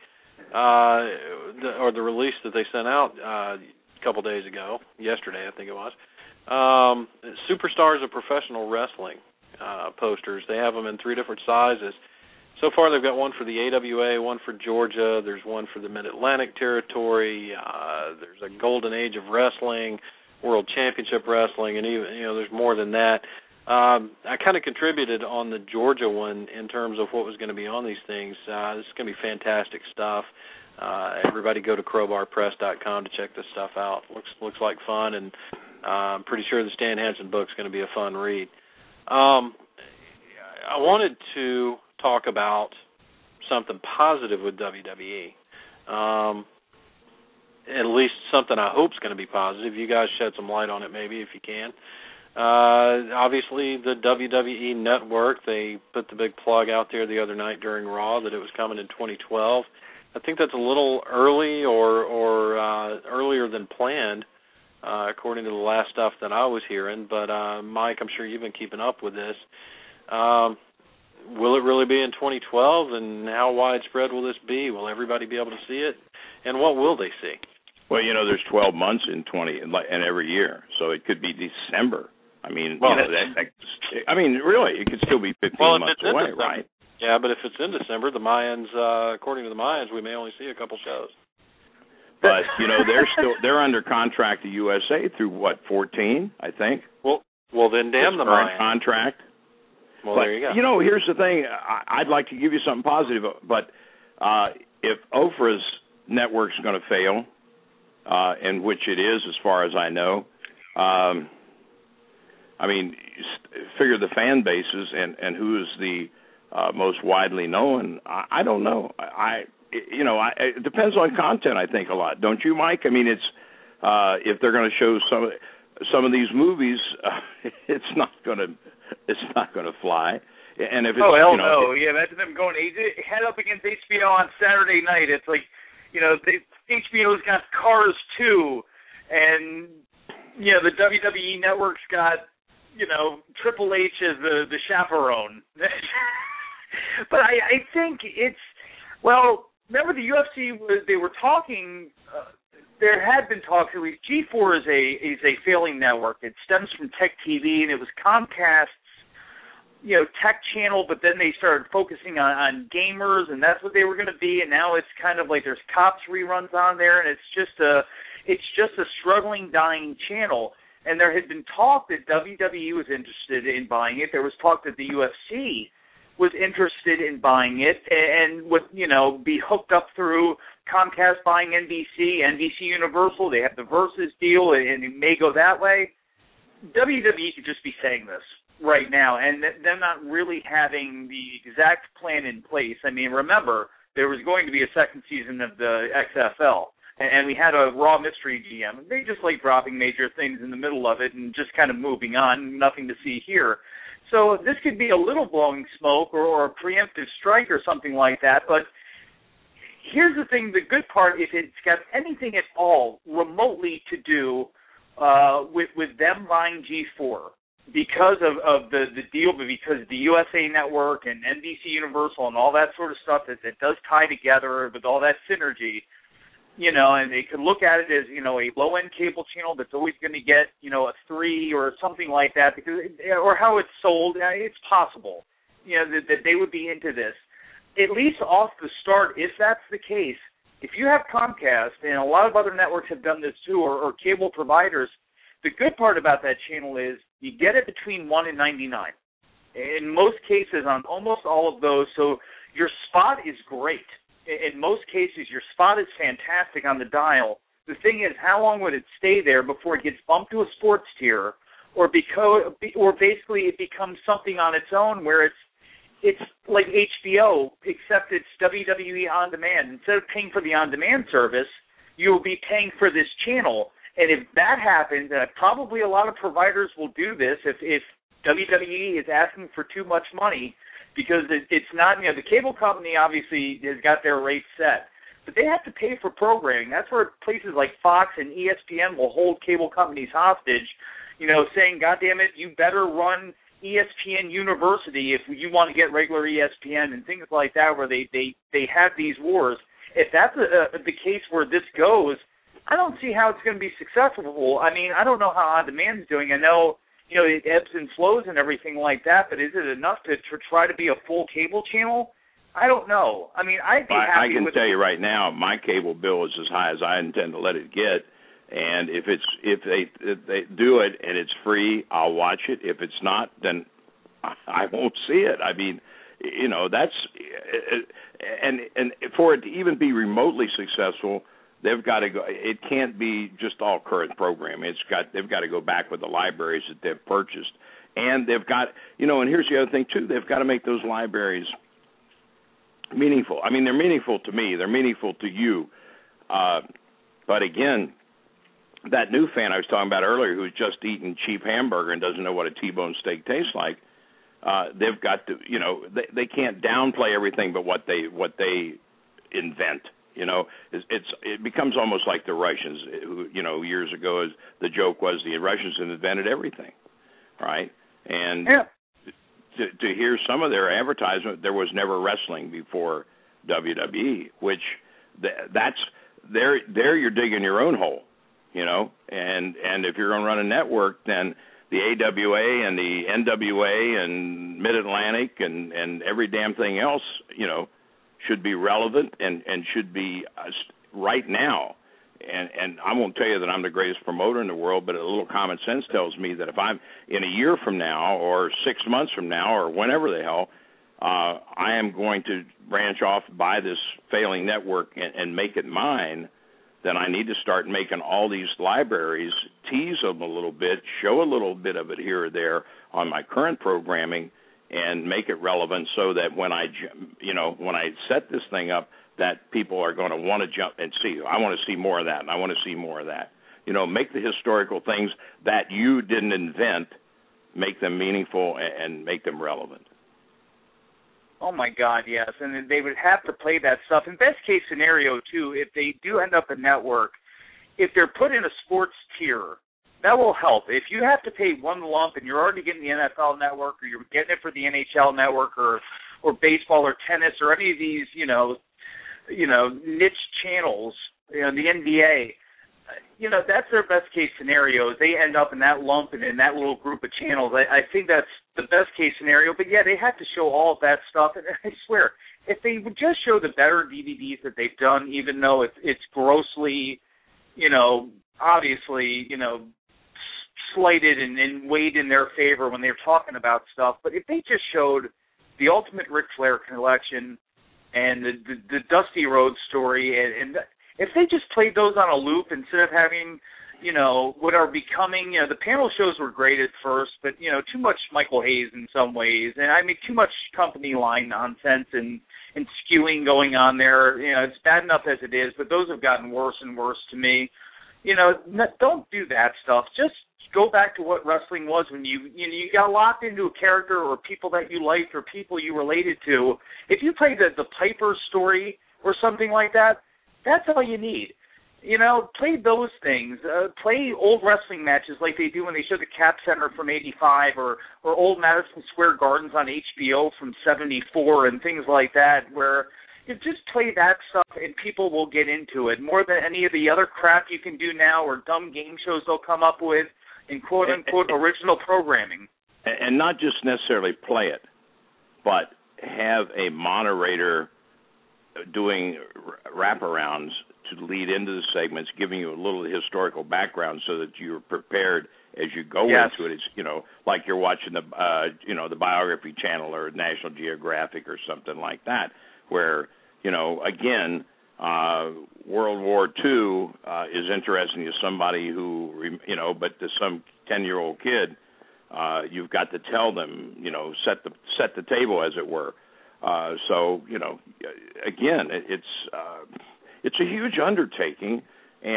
uh, the, or the release that they sent out uh, a couple days ago, yesterday I think it was. Um, Superstars of Professional Wrestling uh, posters. They have them in three different sizes. So far they've got one for the A W A, one for Georgia, there's one for the Mid-Atlantic Territory, uh, there's a Golden Age of Wrestling, World Championship Wrestling, and even, you know, there's more than that. Um, I kind of contributed on the Georgia one in terms of what was going to be on these things. Uh, this is going to be fantastic stuff. Uh, everybody go to crowbar press dot com to check this stuff out. Looks looks like fun, and uh, I'm pretty sure the Stan Hansen book's going to be a fun read. Um, I wanted to talk about something positive with W W E. Um, at least something I hope is going to be positive. You guys shed some light on it maybe if you can. Uh, obviously, the W W E Network, they put the big plug out there the other night during Raw that it was coming in twenty twelve. I think that's a little early or, or uh, earlier than planned, uh, according to the last stuff that I was hearing. But, uh, Mike, I'm sure you've been keeping up with this. Um, will it really be in twenty twelve, and how widespread will this be? Will everybody be able to see it, and what will they see? Well, you know, there's twelve months in twenty and every year, so it could be December. I mean, well, you know, that, that, I mean, really, it could still be fifteen well, months away, right? Yeah, but if it's in December, the Mayans, uh, according to the Mayans, we may only see a couple shows. But you know, they're still they're under contract to U S A through what, fourteen, I think. Well, well, then damn the Mayans. Contract. Well, but, there you go. You know, here's the thing. I, I'd like to give you something positive, but uh, if Oprah's network's going to fail, uh, and which it is, as far as I know. Um, I mean, figure the fan bases and, and who is the uh, most widely known. I, I don't know. I, you know, I, it depends on content. I think a lot, don't you, Mike? I mean, it's uh, if they're going to show some some of these movies, uh, it's not going to it's not going to fly. And if it's, oh hell you know, no, it, yeah, imagine them going head up against H B O on Saturday night. It's like, you know, they, H B O's got Cars two, and you know the W W E Network's got, you know, Triple H as the, the chaperone. But I, I think it's, well, remember the U F C, was, they were talking, uh, there had been talks, at least G four is a is a failing network. It stems from Tech T V, and it was Comcast's, you know, tech channel, but then they started focusing on, on gamers, and that's what they were going to be, and now it's kind of like there's Cops reruns on there, and it's just a, it's just a struggling, dying channel. And there had been talk that W W E was interested in buying it. There was talk that the U F C was interested in buying it and would, you know, be hooked up through Comcast buying N B C, N B C Universal. They have the Versus deal, and it may go that way. W W E could just be saying this right now, and they're not really having the exact plan in place. I mean, remember, there was going to be a second season of the X F L. And we had a Raw mystery G M. They just like dropping major things in the middle of it and just kind of moving on, nothing to see here. So this could be a little blowing smoke or, or a preemptive strike or something like that. But here's the thing, the good part, if it's got anything at all remotely to do uh, with, with them buying G four, because of, of the, the deal, but because the U S A Network and N B C Universal and all that sort of stuff that, that does tie together with all that synergy, you know, and they could look at it as, you know, a low-end cable channel that's always going to get, you know, a three or something like that, because, or how it's sold, it's possible, you know, that, that they would be into this. At least off the start, if that's the case, if you have Comcast, and a lot of other networks have done this too, or, or cable providers, the good part about that channel is you get it between one and ninety-nine. In most cases, on almost all of those, so your spot is great. In most cases, your spot is fantastic on the dial. The thing is, how long would it stay there before it gets bumped to a sports tier, or because, or basically it becomes something on its own where it's it's like H B O, except it's W W E On Demand. Instead of paying for the on-demand service, you will be paying for this channel, And if that happens, and probably a lot of providers will do this, if, if W W E is asking for too much money, because it, it's not, you know, the cable company obviously has got their rates set, but they have to pay for programming. That's where places like Fox and E S P N will hold cable companies hostage, you know, saying, God damn it, you better run E S P N University if you want to get regular E S P N and things like that, where they, they, they have these wars. If that's a, a, the case where this goes, I don't see how it's going to be successful. I mean, I don't know how On Demand is doing. I know, you know, it ebbs and flows and everything like that, but is it enough to, to try to be a full cable channel? I don't know. I mean, I'd be I, happy I can with tell you right now, my cable bill is as high as I intend to let it get, and if it's if they if they do it and it's free, I'll watch it. If it's not, then I won't see it. I mean, you know, that's and and for it to even be remotely successful, they've got to go. It can't be just all current programming. It's got they've got to go back with the libraries that they've purchased, and they've got, you know. And here's the other thing too: they've got to make those libraries meaningful. I mean, they're meaningful to me. They're meaningful to you. Uh, but again, that new fan I was talking about earlier, who's just eaten cheap hamburger and doesn't know what a T-bone steak tastes like, uh, they've got to, you know, they, they can't downplay everything but what they what they invent. You know, it's, it's it becomes almost like the Russians, who, you know, years ago, as the joke was, the Russians invented everything, right? And yeah. to, to hear some of their advertisement, there was never wrestling before W W E, which th- that's there. There, you're digging your own hole, you know. And and if you're going to run a network, then the A W A and the N W A and Mid Atlantic and and every damn thing else, you know, should be relevant and, and should be uh, right now. And and I won't tell you that I'm the greatest promoter in the world, but a little common sense tells me that if I'm in a year from now or six months from now or whenever the hell, uh, I am going to branch off, buy this failing network and, and make it mine, then I need to start making all these libraries, tease them a little bit, show a little bit of it here or there on my current programming, and make it relevant so that when I, you know, when I set this thing up, that people are going to want to jump and see. I want to see more of that, and I want to see more of that. You know, make the historical things that you didn't invent, make them meaningful and make them relevant. Oh, my God, yes. And they would have to play that stuff. In best case scenario, too, if they do end up a network, if they're put in a sports tier, that will help. If you have to pay one lump and you're already getting the N F L network, or you're getting it for the N H L network, or or baseball or tennis or any of these, you know, you know, niche channels, you know, the N B A, you know, that's their best case scenario. They end up in that lump and in that little group of channels. I, I think that's the best case scenario. But yeah, they have to show all of that stuff. And I swear, if they would just show the better D V Ds that they've done, even though it's it's grossly, you know, obviously, you know, slighted and, and weighed in their favor when they're talking about stuff. But if they just showed the Ultimate Ric Flair collection and the, the, the Dusty Rhodes story, and, and if they just played those on a loop instead of having, you know, what are becoming, you know, the panel shows were great at first, but, you know, too much Michael Hayes in some ways, and I mean too much company line nonsense and, and skewing going on there. You know, it's bad enough as it is, but those have gotten worse and worse to me. You know, don't do that stuff. Just go back to what wrestling was when you you know you got locked into a character or people that you liked or people you related to. If you played the, the Piper story or something like that, that's all you need. You know, play those things. Uh, play old wrestling matches like they do when they show the Cap Center from eighty-five or, or old Madison Square Gardens on H B O from seventy-four and things like that, where you just play that stuff and people will get into it more than any of the other crap you can do now or dumb game shows they'll come up with in quote-unquote original programming. And not just necessarily play it, but have a moderator doing wraparounds to lead into the segments, giving you a little historical background so that you're prepared as you go yes. into it. It's, you know, like you're watching the, uh, you know, the Biography Channel or National Geographic or something like that, where, you know, again, Uh, World War Two uh, is interesting to somebody who, you know, but to some ten-year-old kid, uh, you've got to tell them, you know, set the set the table, as it were. Uh, so, you know, again, it's uh, it's a huge undertaking, and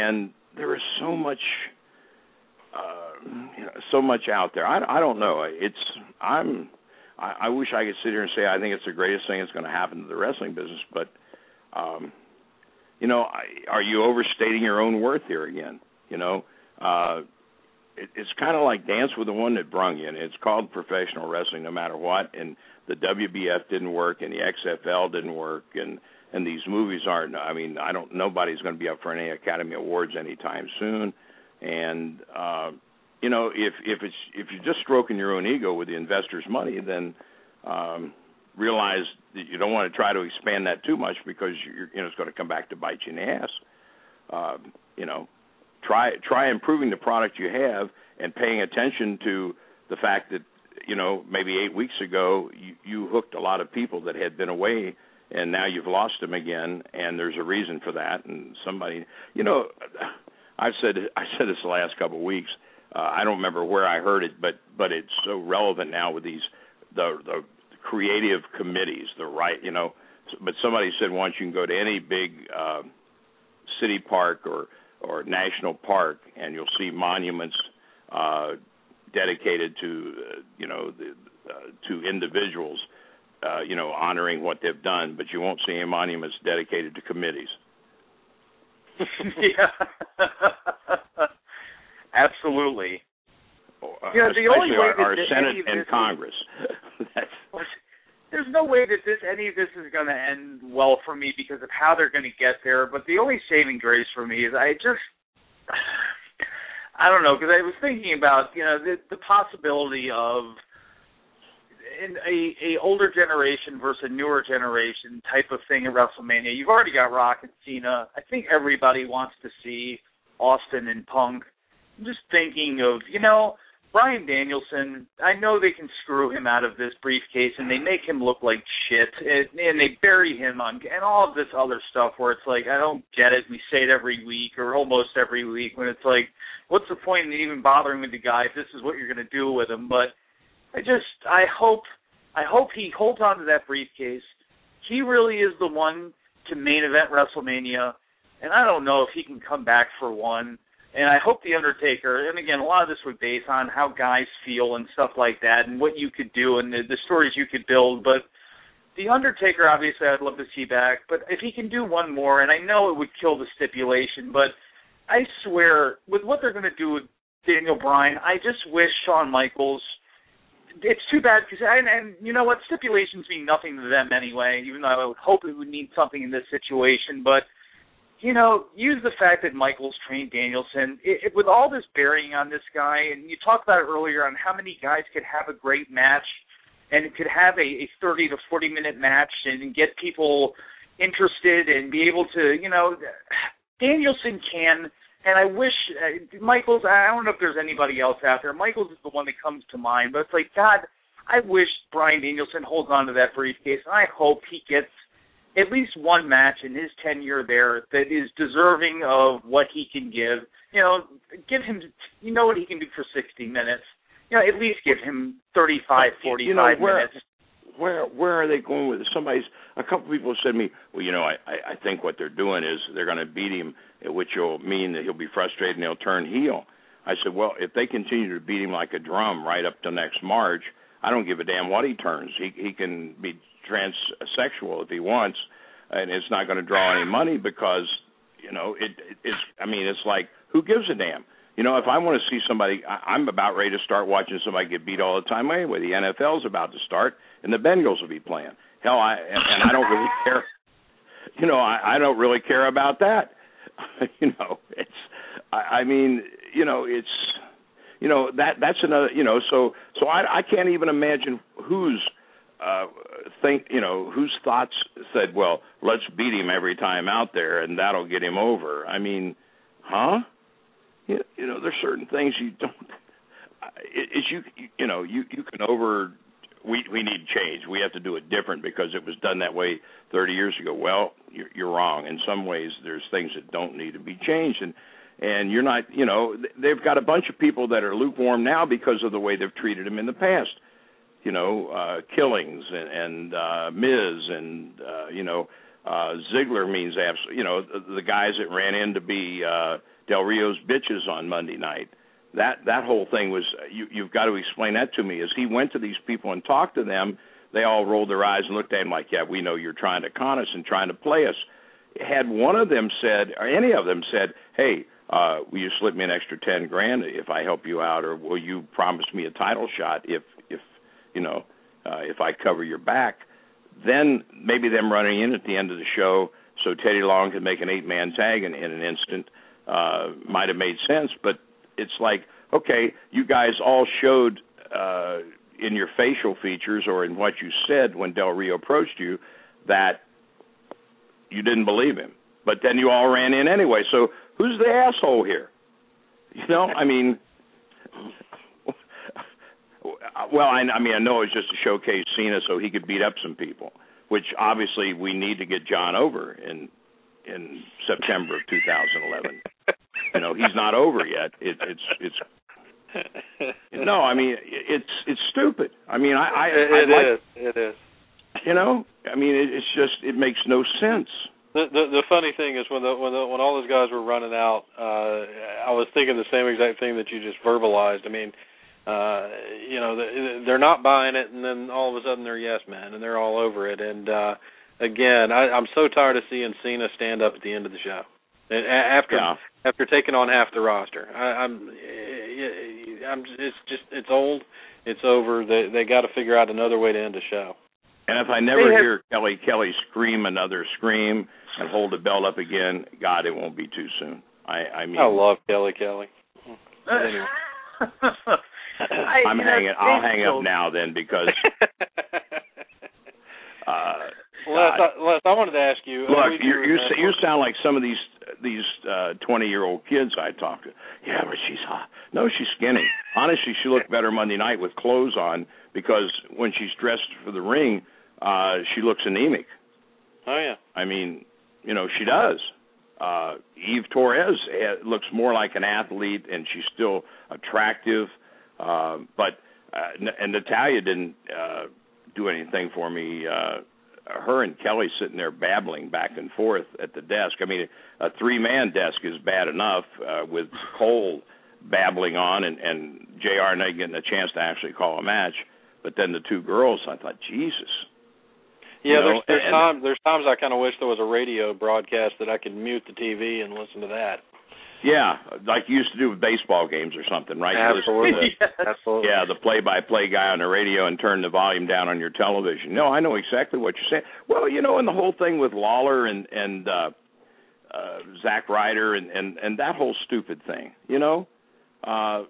there is so much, uh, you know, so much out there. I, I don't know. It's I'm. I, I wish I could sit here and say I think it's the greatest thing that's going to happen to the wrestling business, but, um, you know, I, are you overstating your own worth here again? You know, uh, it, it's kind of like dance with the one that brung you, and it's called professional wrestling no matter what, and the W B F didn't work, and the X F L didn't work, and, and these movies aren't, I mean, I don't, nobody's going to be up for any Academy Awards anytime soon, and, uh, you know, if, if it's, if you're just stroking your own ego with the investors' money, then, um, realize that you don't want to try to expand that too much because you're, you know, it's going to come back to bite you in the ass. Uh, you know, try try improving the product you have and paying attention to the fact that, you know, maybe eight weeks ago you, you hooked a lot of people that had been away, and now you've lost them again, and there's a reason for that. And somebody, you know, I've said I said this the last couple of weeks. Uh, I don't remember where I heard it, but but it's so relevant now with these the the creative committees, the right, you know. But somebody said once you can go to any big uh, city park or or national park, and you'll see monuments uh, dedicated to uh, you know the, uh, to individuals, uh, you know, honoring what they've done. But you won't see any monuments dedicated to committees. Yeah. Absolutely. Uh, you know, the only way our, our that Senate any of and this Congress. That's, there's no way that this any of this is going to end well for me because of how they're going to get there. But the only saving grace for me is I just, I don't know, because I was thinking about, you know, the, the possibility of in a, a older generation versus a newer generation type of thing at WrestleMania. You've already got Rock and Cena. I think everybody wants to see Austin and Punk. I'm just thinking of, you know, Bryan Danielson. I know they can screw him out of this briefcase and they make him look like shit, and, and they bury him on, and all of this other stuff where it's like, I don't get it. We say it every week or almost every week when it's like, what's the point in even bothering with the guy if this is what you're going to do with him? But I just, I hope, I hope he holds on to that briefcase. He really is the one to main event WrestleMania, and I don't know if he can come back for one. And I hope The Undertaker, and again, a lot of this would base on how guys feel and stuff like that and what you could do and the, the stories you could build. But The Undertaker, obviously, I'd love to see back. But if he can do one more, and I know it would kill the stipulation, but I swear, with what they're going to do with Daniel Bryan, I just wish Shawn Michaels, it's too bad, because, and, and you know what, stipulations mean nothing to them anyway, even though I would hope it would mean something in this situation, but you know, use the fact that Michaels trained Danielson. It, it, with all this bearing on this guy, and you talked about it earlier on how many guys could have a great match and could have a, a thirty to forty minute match and get people interested and be able to, you know, Danielson can, and I wish, uh, Michaels, I don't know if there's anybody else out there. Michaels is the one that comes to mind, but it's like, God, I wish Bryan Danielson holds on to that briefcase, and I hope he gets at least one match in his tenure there that is deserving of what he can give. You know, give him, you know what he can do for sixty minutes. You know, at least give him thirty-five, forty-five you know, where, minutes. Where where are they going with it? Somebody's, a couple people said to me, well, you know, I, I think what they're doing is they're going to beat him, which will mean that he'll be frustrated and he'll turn heel. I said, well, if they continue to beat him like a drum right up to next March, I don't give a damn what he turns. He he can be transsexual if he wants, and it's not going to draw any money because, you know, it, it it's, I mean, it's like, who gives a damn? You know, if I want to see somebody, I, I'm about ready to start watching somebody get beat all the time anyway. The N F L's about to start, and the Bengals will be playing. Hell, I and, and I don't really care. You know, I, I don't really care about that. you know, it's, I, I mean, you know, it's, you know, that that's another, you know, so so I, I can't even imagine who's, Uh, think you know whose thoughts said, well, let's beat him every time out there and that'll get him over. I mean, huh? You, you know, there's certain things you don't. It's you you know you you can over. We we need change. We have to do it different because it was done that way thirty years ago. Well, you're, you're wrong. In some ways, there's things that don't need to be changed, and and you're not. You know, they've got a bunch of people that are lukewarm now because of the way they've treated him in the past. You know, uh, killings and, and uh, Miz and, uh, you know, Uh, Ziggler means absolutely, you know, the, the guys that ran in to be uh, Del Rio's bitches on Monday night. That that whole thing was, you, you've got to explain that to me. As he went to these people and talked to them, they all rolled their eyes and looked at him like, yeah, we know you're trying to con us and trying to play us. Had one of them said, or any of them said, hey, uh, will you slip me an extra ten grand if I help you out, or will you promise me a title shot if, if you know, uh, if I cover your back? Then maybe them running in at the end of the show so Teddy Long could make an eight-man tag in, in an instant uh, might have made sense. But it's like, okay, you guys all showed uh, in your facial features or in what you said when Del Rio approached you that you didn't believe him. But then you all ran in anyway. So who's the asshole here? You know, I mean, well, I, I mean, I know it's just to showcase Cena so he could beat up some people, which obviously we need to get John over in in September of two thousand eleven. You know, he's not over yet. It, it's it's no, I mean, it's it's stupid. I mean, I, I it like, is, it is. You know, I mean, it, it's just it makes no sense. The, the the funny thing is when the when the, when all those guys were running out, uh, I was thinking the same exact thing that you just verbalized. I mean, uh, you know, they're not buying it, and then all of a sudden they're yes men, and they're all over it. And uh, again, I, I'm so tired of seeing Cena stand up at the end of the show after yeah. after taking on half the roster. I, I'm, I'm, it's just it's old, it's over. They they got to figure out another way to end the show. And if I never have, hear Kelly Kelly scream another scream and hold the belt up again, God, it won't be too soon. I, I mean, I love Kelly Kelly. But anyway. I, I'm hanging. Know, I'll hang up now then because. uh, Les, I, Les, I wanted to ask you. Look, you you, you sound like some of these these twenty uh, year old kids I talk to. Yeah, but she's hot. No, she's skinny. Honestly, she looked better Monday night with clothes on because when she's dressed for the ring, uh, she looks anemic. Oh yeah. I mean, you know, she does. Uh, Eve Torres looks more like an athlete, and she's still attractive. Uh, but uh, and Natalya didn't uh, do anything for me. Uh, her and Kelly sitting there babbling back and forth at the desk. I mean, a three-man desk is bad enough uh, with Cole babbling on and, and J R not getting a chance to actually call a match. But then the two girls, I thought, Jesus. Yeah, you know, there's there's and, times there's times I kind of wish there was a radio broadcast that I could mute the T V and listen to that. Yeah, like you used to do with baseball games or something, right? Absolutely. The, yes. Absolutely. Yeah, the play-by-play guy on the radio and turn the volume down on your television. No, I know exactly what you're saying. Well, you know, and the whole thing with Lawler and and uh, uh, Zack Ryder and, and, and that whole stupid thing, you know. Uh,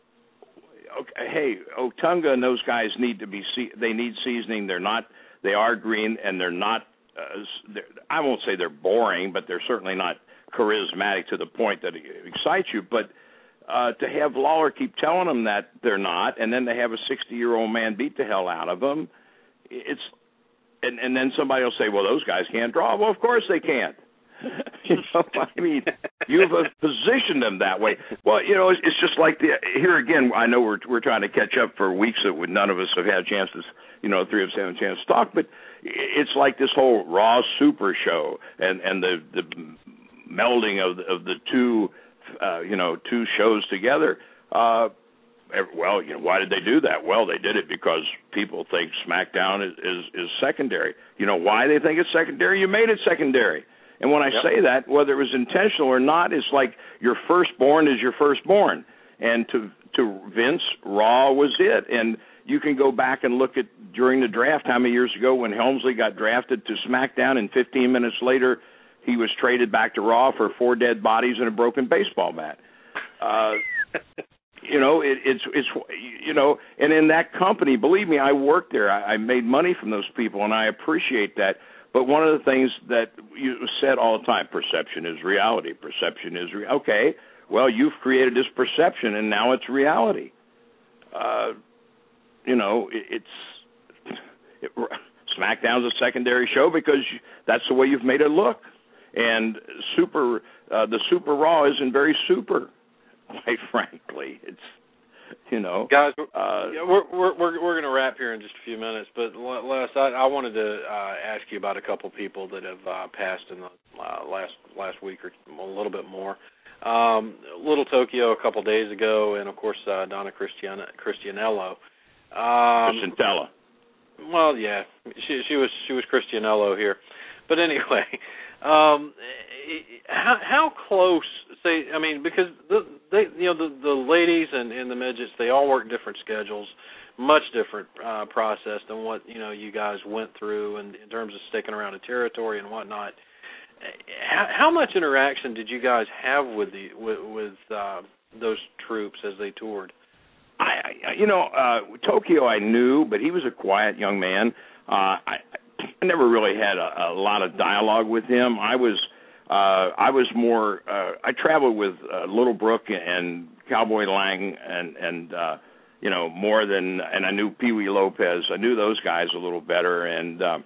okay, hey, Otunga and those guys need to be se- they need seasoning. They're not. They are green and they're not. Uh, they're, I won't say they're boring, but they're certainly not charismatic to the point that it excites you, but uh, to have Lawler keep telling them that they're not, and then to have a sixty-year-old man beat the hell out of them, it's, and, and then somebody will say, well, those guys can't draw. Well, of course they can't. you know, I mean, you've positioned them that way. Well, you know, it's, it's just like the, here again, I know we're we're trying to catch up for weeks that none of us have had chances, you know, three of us haven't had a chance to talk, but it's like this whole Raw Super Show and, and the, the melding of the, of the two, uh, you know, two shows together. Uh, well, you know, why did they do that? Well, they did it because people think SmackDown is, is, is secondary. You know why they think it's secondary? You made it secondary. And when I yep. say that, whether it was intentional or not, it's like your firstborn is your firstborn. And to to Vince, Raw was it. And you can go back and look at during the draft how many years ago when Helmsley got drafted to SmackDown, and fifteen minutes later he was traded back to Raw for four dead bodies and a broken baseball bat. Uh, you know, it, it's it's you know, and in that company, believe me, I worked there. I, I made money from those people, and I appreciate that. But one of the things that you said all the time, perception is reality. Perception is re- okay. Well, you've created this perception, and now it's reality. Uh, you know, it, it's it, SmackDown's a secondary show because you, that's the way you've made it look. And super, uh, the Super Raw isn't very super, quite frankly. It's you know. Guys, uh, we're we're we're, we're going to wrap here in just a few minutes, but Les, I, I wanted to uh, ask you about a couple people that have uh, passed in the uh, last last week or a little bit more. Um, Little Tokyo a couple days ago, and of course uh, Donna Christiana, Christianello. Um, Christiantella. Well, yeah, she she was she was Christianello here, but anyway, um, how how close? Say, I mean, because the they you know the the ladies and, and the midgets, they all work different schedules, much different uh, process than what you know you guys went through, and in terms of sticking around a territory and whatnot. How, how much interaction did you guys have with the with, with uh, those troops as they toured? I, I you know, uh, Tokyo I knew, but he was a quiet young man. Uh, I, I never really had a, a lot of dialogue with him. I was uh, I was more. Uh, I traveled with uh, Little Brook and Cowboy Lang, and and uh, you know more than. And I knew Pee Wee Lopez. I knew those guys a little better, and. Uh,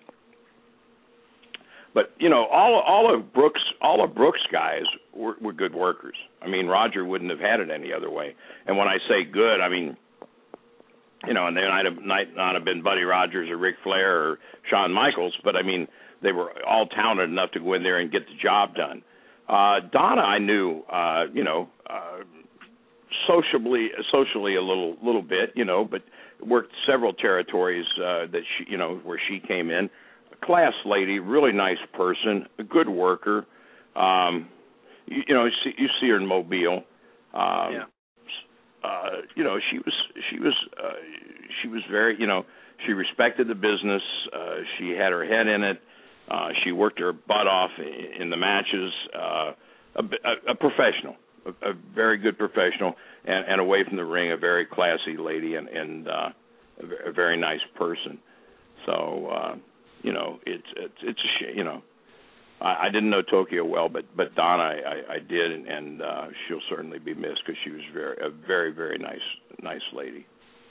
But you know, all all of Brooks, all of Brooks guys were, were good workers. I mean, Roger wouldn't have had it any other way. And when I say good, I mean, you know, and they might have might not have been Buddy Rogers or Ric Flair or Shawn Michaels, but I mean, they were all talented enough to go in there and get the job done. Uh, Donna, I knew, uh, you know, uh, socially socially a little little bit, you know, but worked several territories uh, that she, you know, where she came in. Class lady, really nice person, a good worker. Um, you, you know, you see, you see her in Mobile. Um, yeah. Uh, you know, she was she was uh, she was very, you know, she respected the business. Uh, she had her head in it. Uh, she worked her butt off in, in the matches. Uh, a, a, a professional, a, a very good professional, and, and away from the ring, a very classy lady and, and uh, a, a very nice person. So. Uh, You know, it's it's it's a shame. You know, I, I didn't know Tokyo well, but but Donna I, I, I did, and, and uh, she'll certainly be missed because she was very a very very nice nice lady.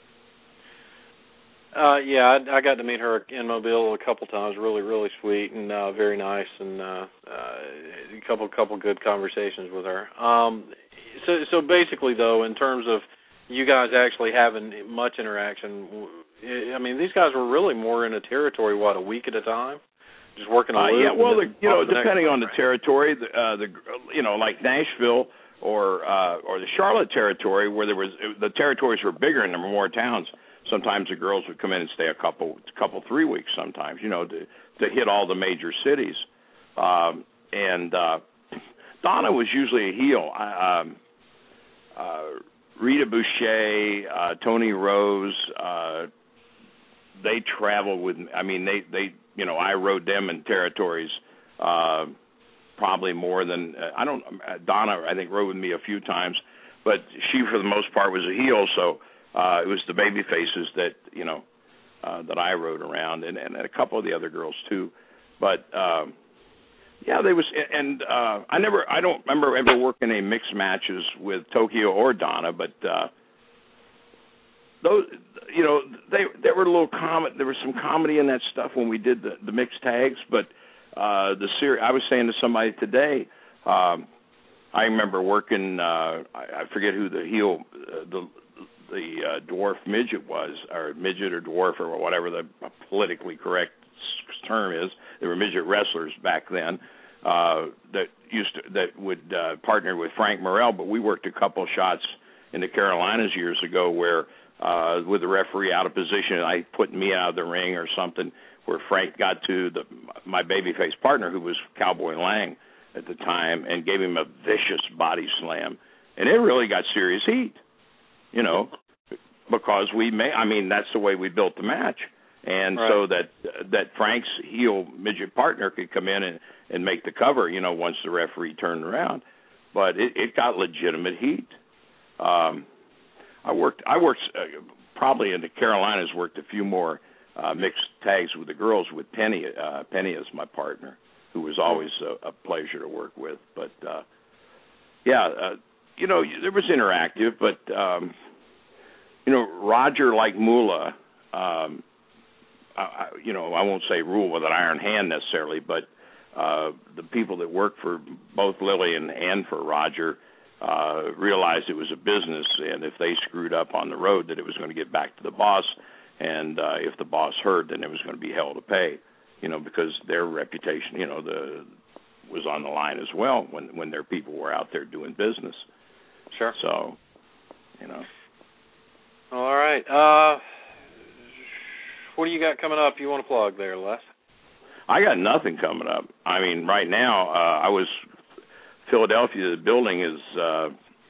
Uh, yeah, I, I got to meet her in Mobile a couple times. Really, really sweet and uh, very nice, and uh, uh, a couple couple good conversations with her. Um, so so basically, though, in terms of you guys actually having much interaction. I mean, these guys were really more in a territory, what, a week at a time, just working a loop. Uh, yeah, well, the, you know, the depending on the territory, the, uh, the you know, like Nashville or uh, or the Charlotte territory, where there was the territories were bigger and there were more towns. Sometimes the girls would come in and stay a couple, couple, three weeks. Sometimes, you know, to to hit all the major cities. Um, and uh, Donna was usually a heel. Um, uh, Rita Boucher, uh, Tony Rose. Uh, They traveled with me. I mean, they, they, you know, I rode them in territories uh, probably more than uh, I don't. Donna, I think, rode with me a few times, but she, for the most part, was a heel. So uh, it was the baby faces that you know uh, that I rode around, and, and a couple of the other girls too. But um, yeah, they was, and uh, I never, I don't remember ever working any mixed matches with Tokyo or Donna, but. Uh, Those, you know, they there were a little com- There was some comedy in that stuff when we did the, the mixed tags. But uh, the series, I was saying to somebody today, um, I remember working. Uh, I, I forget who the heel, uh, the the uh, dwarf midget was, or midget or dwarf or whatever the politically correct term is. They were midget wrestlers back then uh, that used to, that would uh, partner with Frank Morrell. But we worked a couple shots in the Carolinas years ago where. Uh, with the referee out of position, I put me out of the ring or something, where Frank got to the my babyface partner, who was Cowboy Lang at the time, and gave him a vicious body slam, and it really got serious heat, you know, because we may. I mean, that's the way we built the match, and right. so that that Frank's heel midget partner could come in and, and make the cover, you know, once the referee turned around, but it, it got legitimate heat. Um, I worked. I worked uh, probably in the Carolinas. Worked a few more uh, mixed tags with the girls. With Penny, uh, Penny as my partner, who was always a, a pleasure to work with. But uh, yeah, uh, you know, there was interactive. But um, you know, Roger, like Moolah, um, I, you know, I won't say rule with an iron hand necessarily, but uh, the people that worked for both Lily and, and for Roger. uh, realized it was a business, and if they screwed up on the road, that it was going to get back to the boss, and uh, if the boss heard, then it was going to be hell to pay, you know, because their reputation, you know, the was on the line as well when when their people were out there doing business. Sure. So, you know. All right. Uh, what do you got coming up you want to plug there, Les? I got nothing coming up. I mean, right now, uh, I was Philadelphia. The building is uh,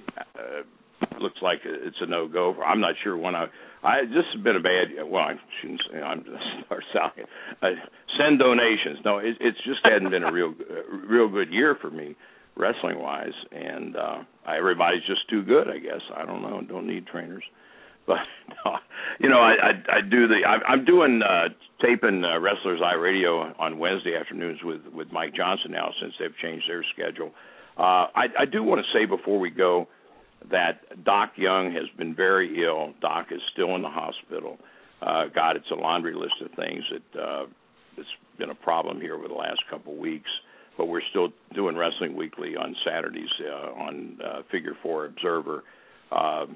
uh, looks like it's a no go. I'm not sure when I. I this has been a bad. Well, I shouldn't say. I'm just start selling. Uh, send donations. No, it, it's just hadn't been a real, uh, real good year for me, wrestling wise, and uh, everybody's just too good. I guess I don't know. Don't need trainers. But no, you know, I, I I do the I, I'm doing uh, taping uh, Wrestlers Eye Radio on Wednesday afternoons with, with Mike Johnson now since they've changed their schedule. Uh, I, I do want to say before we go that Doc Young has been very ill. Doc is still in the hospital. Uh, God, it's a laundry list of things that uh, it's been a problem here over the last couple of weeks. But we're still doing Wrestling Weekly on Saturdays uh, on uh, Figure Four Observer. Uh,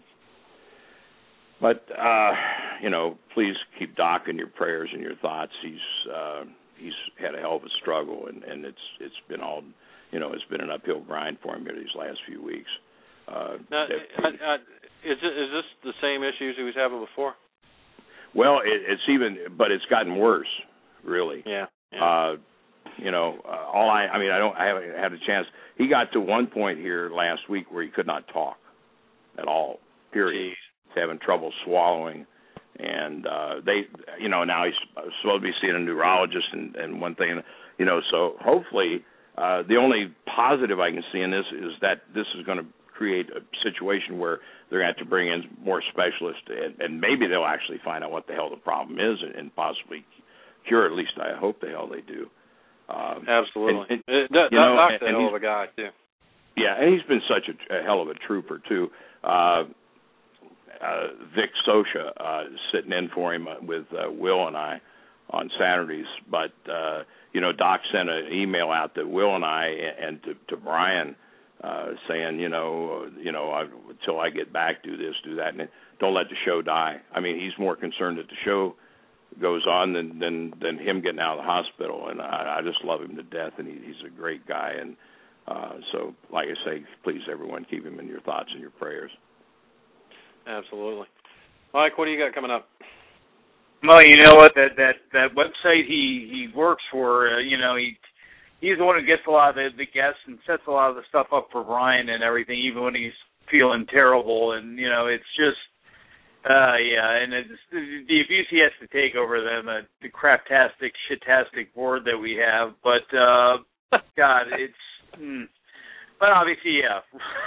But, uh, you know, please keep Doc in your prayers and your thoughts. He's uh, he's had a hell of a struggle, and, and it's it's been all, you know, it's been an uphill grind for him here these last few weeks. Uh, now, I, I, is, it, is this the same issues he was having before? Well, it, it's even, but it's gotten worse, really. Yeah. yeah. Uh, you know, uh, all I, I mean, I don't, I haven't had a chance. He got to one point here last week where he could not talk at all, period. Jeez. Having trouble swallowing, and uh, they, you know, now he's supposed to be seeing a neurologist and, and one thing, you know, so hopefully uh, the only positive I can see in this is that this is going to create a situation where they're going to have to bring in more specialists, and, and maybe they'll actually find out what the hell the problem is and, and possibly cure, at least I hope the hell they do. Um, Absolutely. And, and, it, that, you know, Doc's a and hell of a guy, too. Yeah, and he's been such a, a hell of a trooper, too. Uh, Uh, Vic Sosha uh, sitting in for him with uh, Will and I on Saturdays. But, uh, you know, Doc sent an email out to Will and I and to, to Brian uh, saying, you know, you know, I, until I get back, do this, do that, and don't let the show die. I mean, he's more concerned that the show goes on than than, than him getting out of the hospital. And I, I just love him to death, and he, he's a great guy. And uh, so, like I say, please, everyone, keep him in your thoughts and your prayers. Absolutely. Mike, what do you got coming up? Well, you know what, that that that website he he works for, uh, you know, he he's the one who gets a lot of the, the guests and sets a lot of the stuff up for Brian and everything, even when he's feeling terrible. And you know, it's just, uh, yeah, and it's the abuse he has to take over them, uh, the craptastic, shitastic board that we have. But uh, God, it's, mm, but obviously, yeah.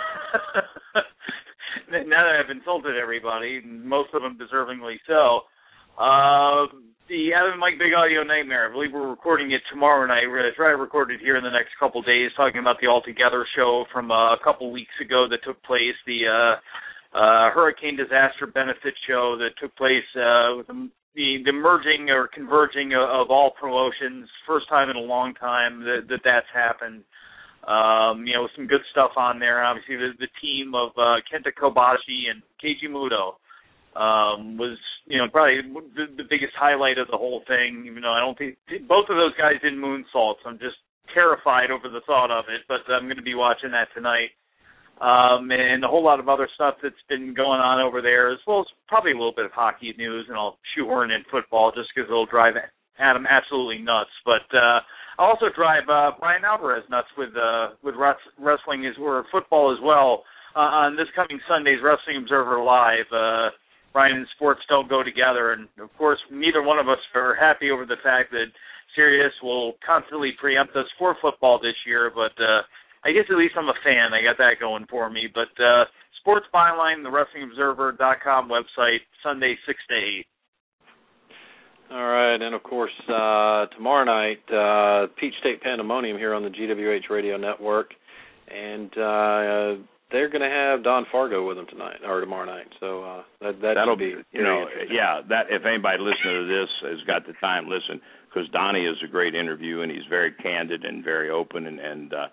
Now that I've insulted everybody, most of them deservingly so, uh, the Adam and Mike Big Audio Nightmare, I believe we're recording it tomorrow night. We're going to try to record it here in the next couple days, talking about the All Together show from uh, a couple weeks ago that took place, the uh, uh, Hurricane Disaster Benefit show that took place uh, with the, the, the merging or converging of, of all promotions, first time in a long time that, that that's happened. Um, you know, some good stuff on there. Obviously, the, the team of uh, Kenta Kobashi and Keiji Muto um, was, you know, probably the, the biggest highlight of the whole thing. Even though I don't think both of those guys did moonsaults, I'm just terrified over the thought of it. But I'm going to be watching that tonight, um, and a whole lot of other stuff that's been going on over there, as well as probably a little bit of hockey news, and I'll shoehorn in football just because it'll drive Adam absolutely nuts. But uh, I also drive uh, Brian Alvarez nuts with uh, with wrestling as or football as well uh, on this coming Sunday's Wrestling Observer Live. Uh, Brian and sports don't go together, and of course, neither one of us are happy over the fact that Sirius will constantly preempt us for football this year. But uh, I guess at least I'm a fan. I got that going for me. But uh, Sports Byline, the Wrestling Observer dot com website, Sunday six to eight. All right, and of course, uh, tomorrow night, uh, Peach State Pandemonium here on the G W H Radio Network, and uh, they're going to have Don Fargo with them tonight or tomorrow night. So uh, that that that'll be, you know, yeah. That if anybody listening to this has got the time, listen, because Donnie is a great interview and he's very candid and very open, and, and uh,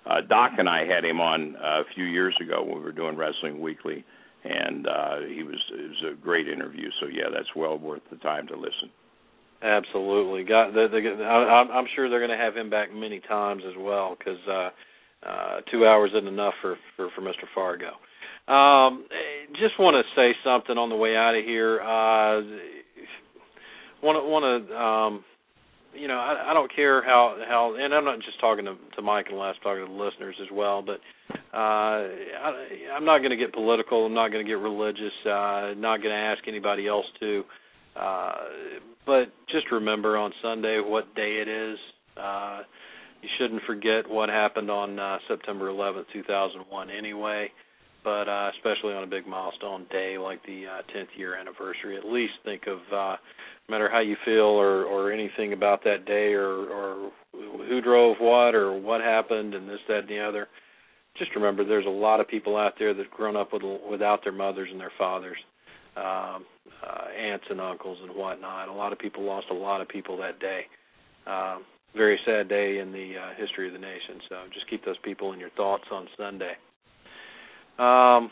uh, Doc and I had him on uh, a few years ago when we were doing Wrestling Weekly, and uh, he was it was a great interview. So yeah, that's well worth the time to listen. Absolutely, got the, the, I, I'm sure they're going to have him back many times as well, because uh, uh, two hours isn't enough for, for, for Mister Fargo. Um, just want to say something on the way out of here. Uh, want to want to um, you know I, I don't care how, how and I'm not just talking to, to Mike and Les, I'm talking to the listeners as well. But uh, I, I'm not going to get political. I'm not going to get religious. Uh, not going to ask anybody else to. Uh, but just remember on Sunday what day it is. Uh, you shouldn't forget what happened on uh, September eleventh, two thousand one anyway, but uh, especially on a big milestone day like the uh, tenth year anniversary. At least think of, uh, no matter how you feel or, or anything about that day or, or who drove what or what happened and this, that, and the other, just remember there's a lot of people out there that have grown up with, without their mothers and their fathers. Um, uh, aunts and uncles and whatnot. A lot of people lost a lot of people that day. Um, very sad day in the uh, history of the nation. So just keep those people in your thoughts on Sunday. Um,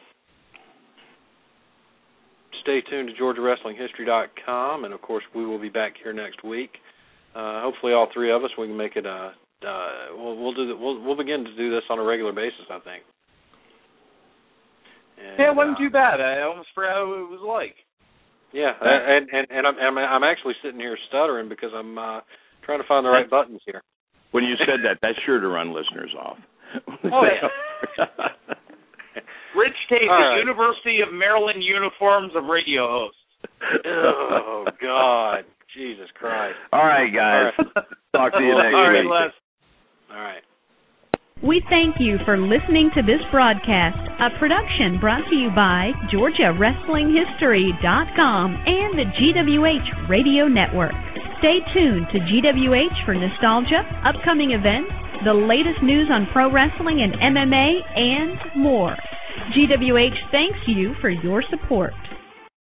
stay tuned to Georgia Wrestling History dot com, and of course we will be back here next week. Uh, hopefully, all three of us we can make it. A, uh, we'll, we'll do. The, we'll, we'll begin to do this on a regular basis, I think. And, yeah, it wasn't uh, too bad. I almost forgot how it was like. Yeah, and and, and I'm I'm actually sitting here stuttering because I'm uh, trying to find the right buttons here. When you said that, that's sure to run listeners off. Oh yeah. Rich Tate, the right. University of Maryland uniforms of radio hosts. Oh God, Jesus Christ! All right, guys. All right. Talk to you next All right, week. Les. All right. We thank you for listening to this broadcast, a production brought to you by Georgia Wrestling History dot com and the G W H Radio Network. Stay tuned to G W H for nostalgia, upcoming events, the latest news on pro wrestling and M M A, and more. G W H thanks you for your support.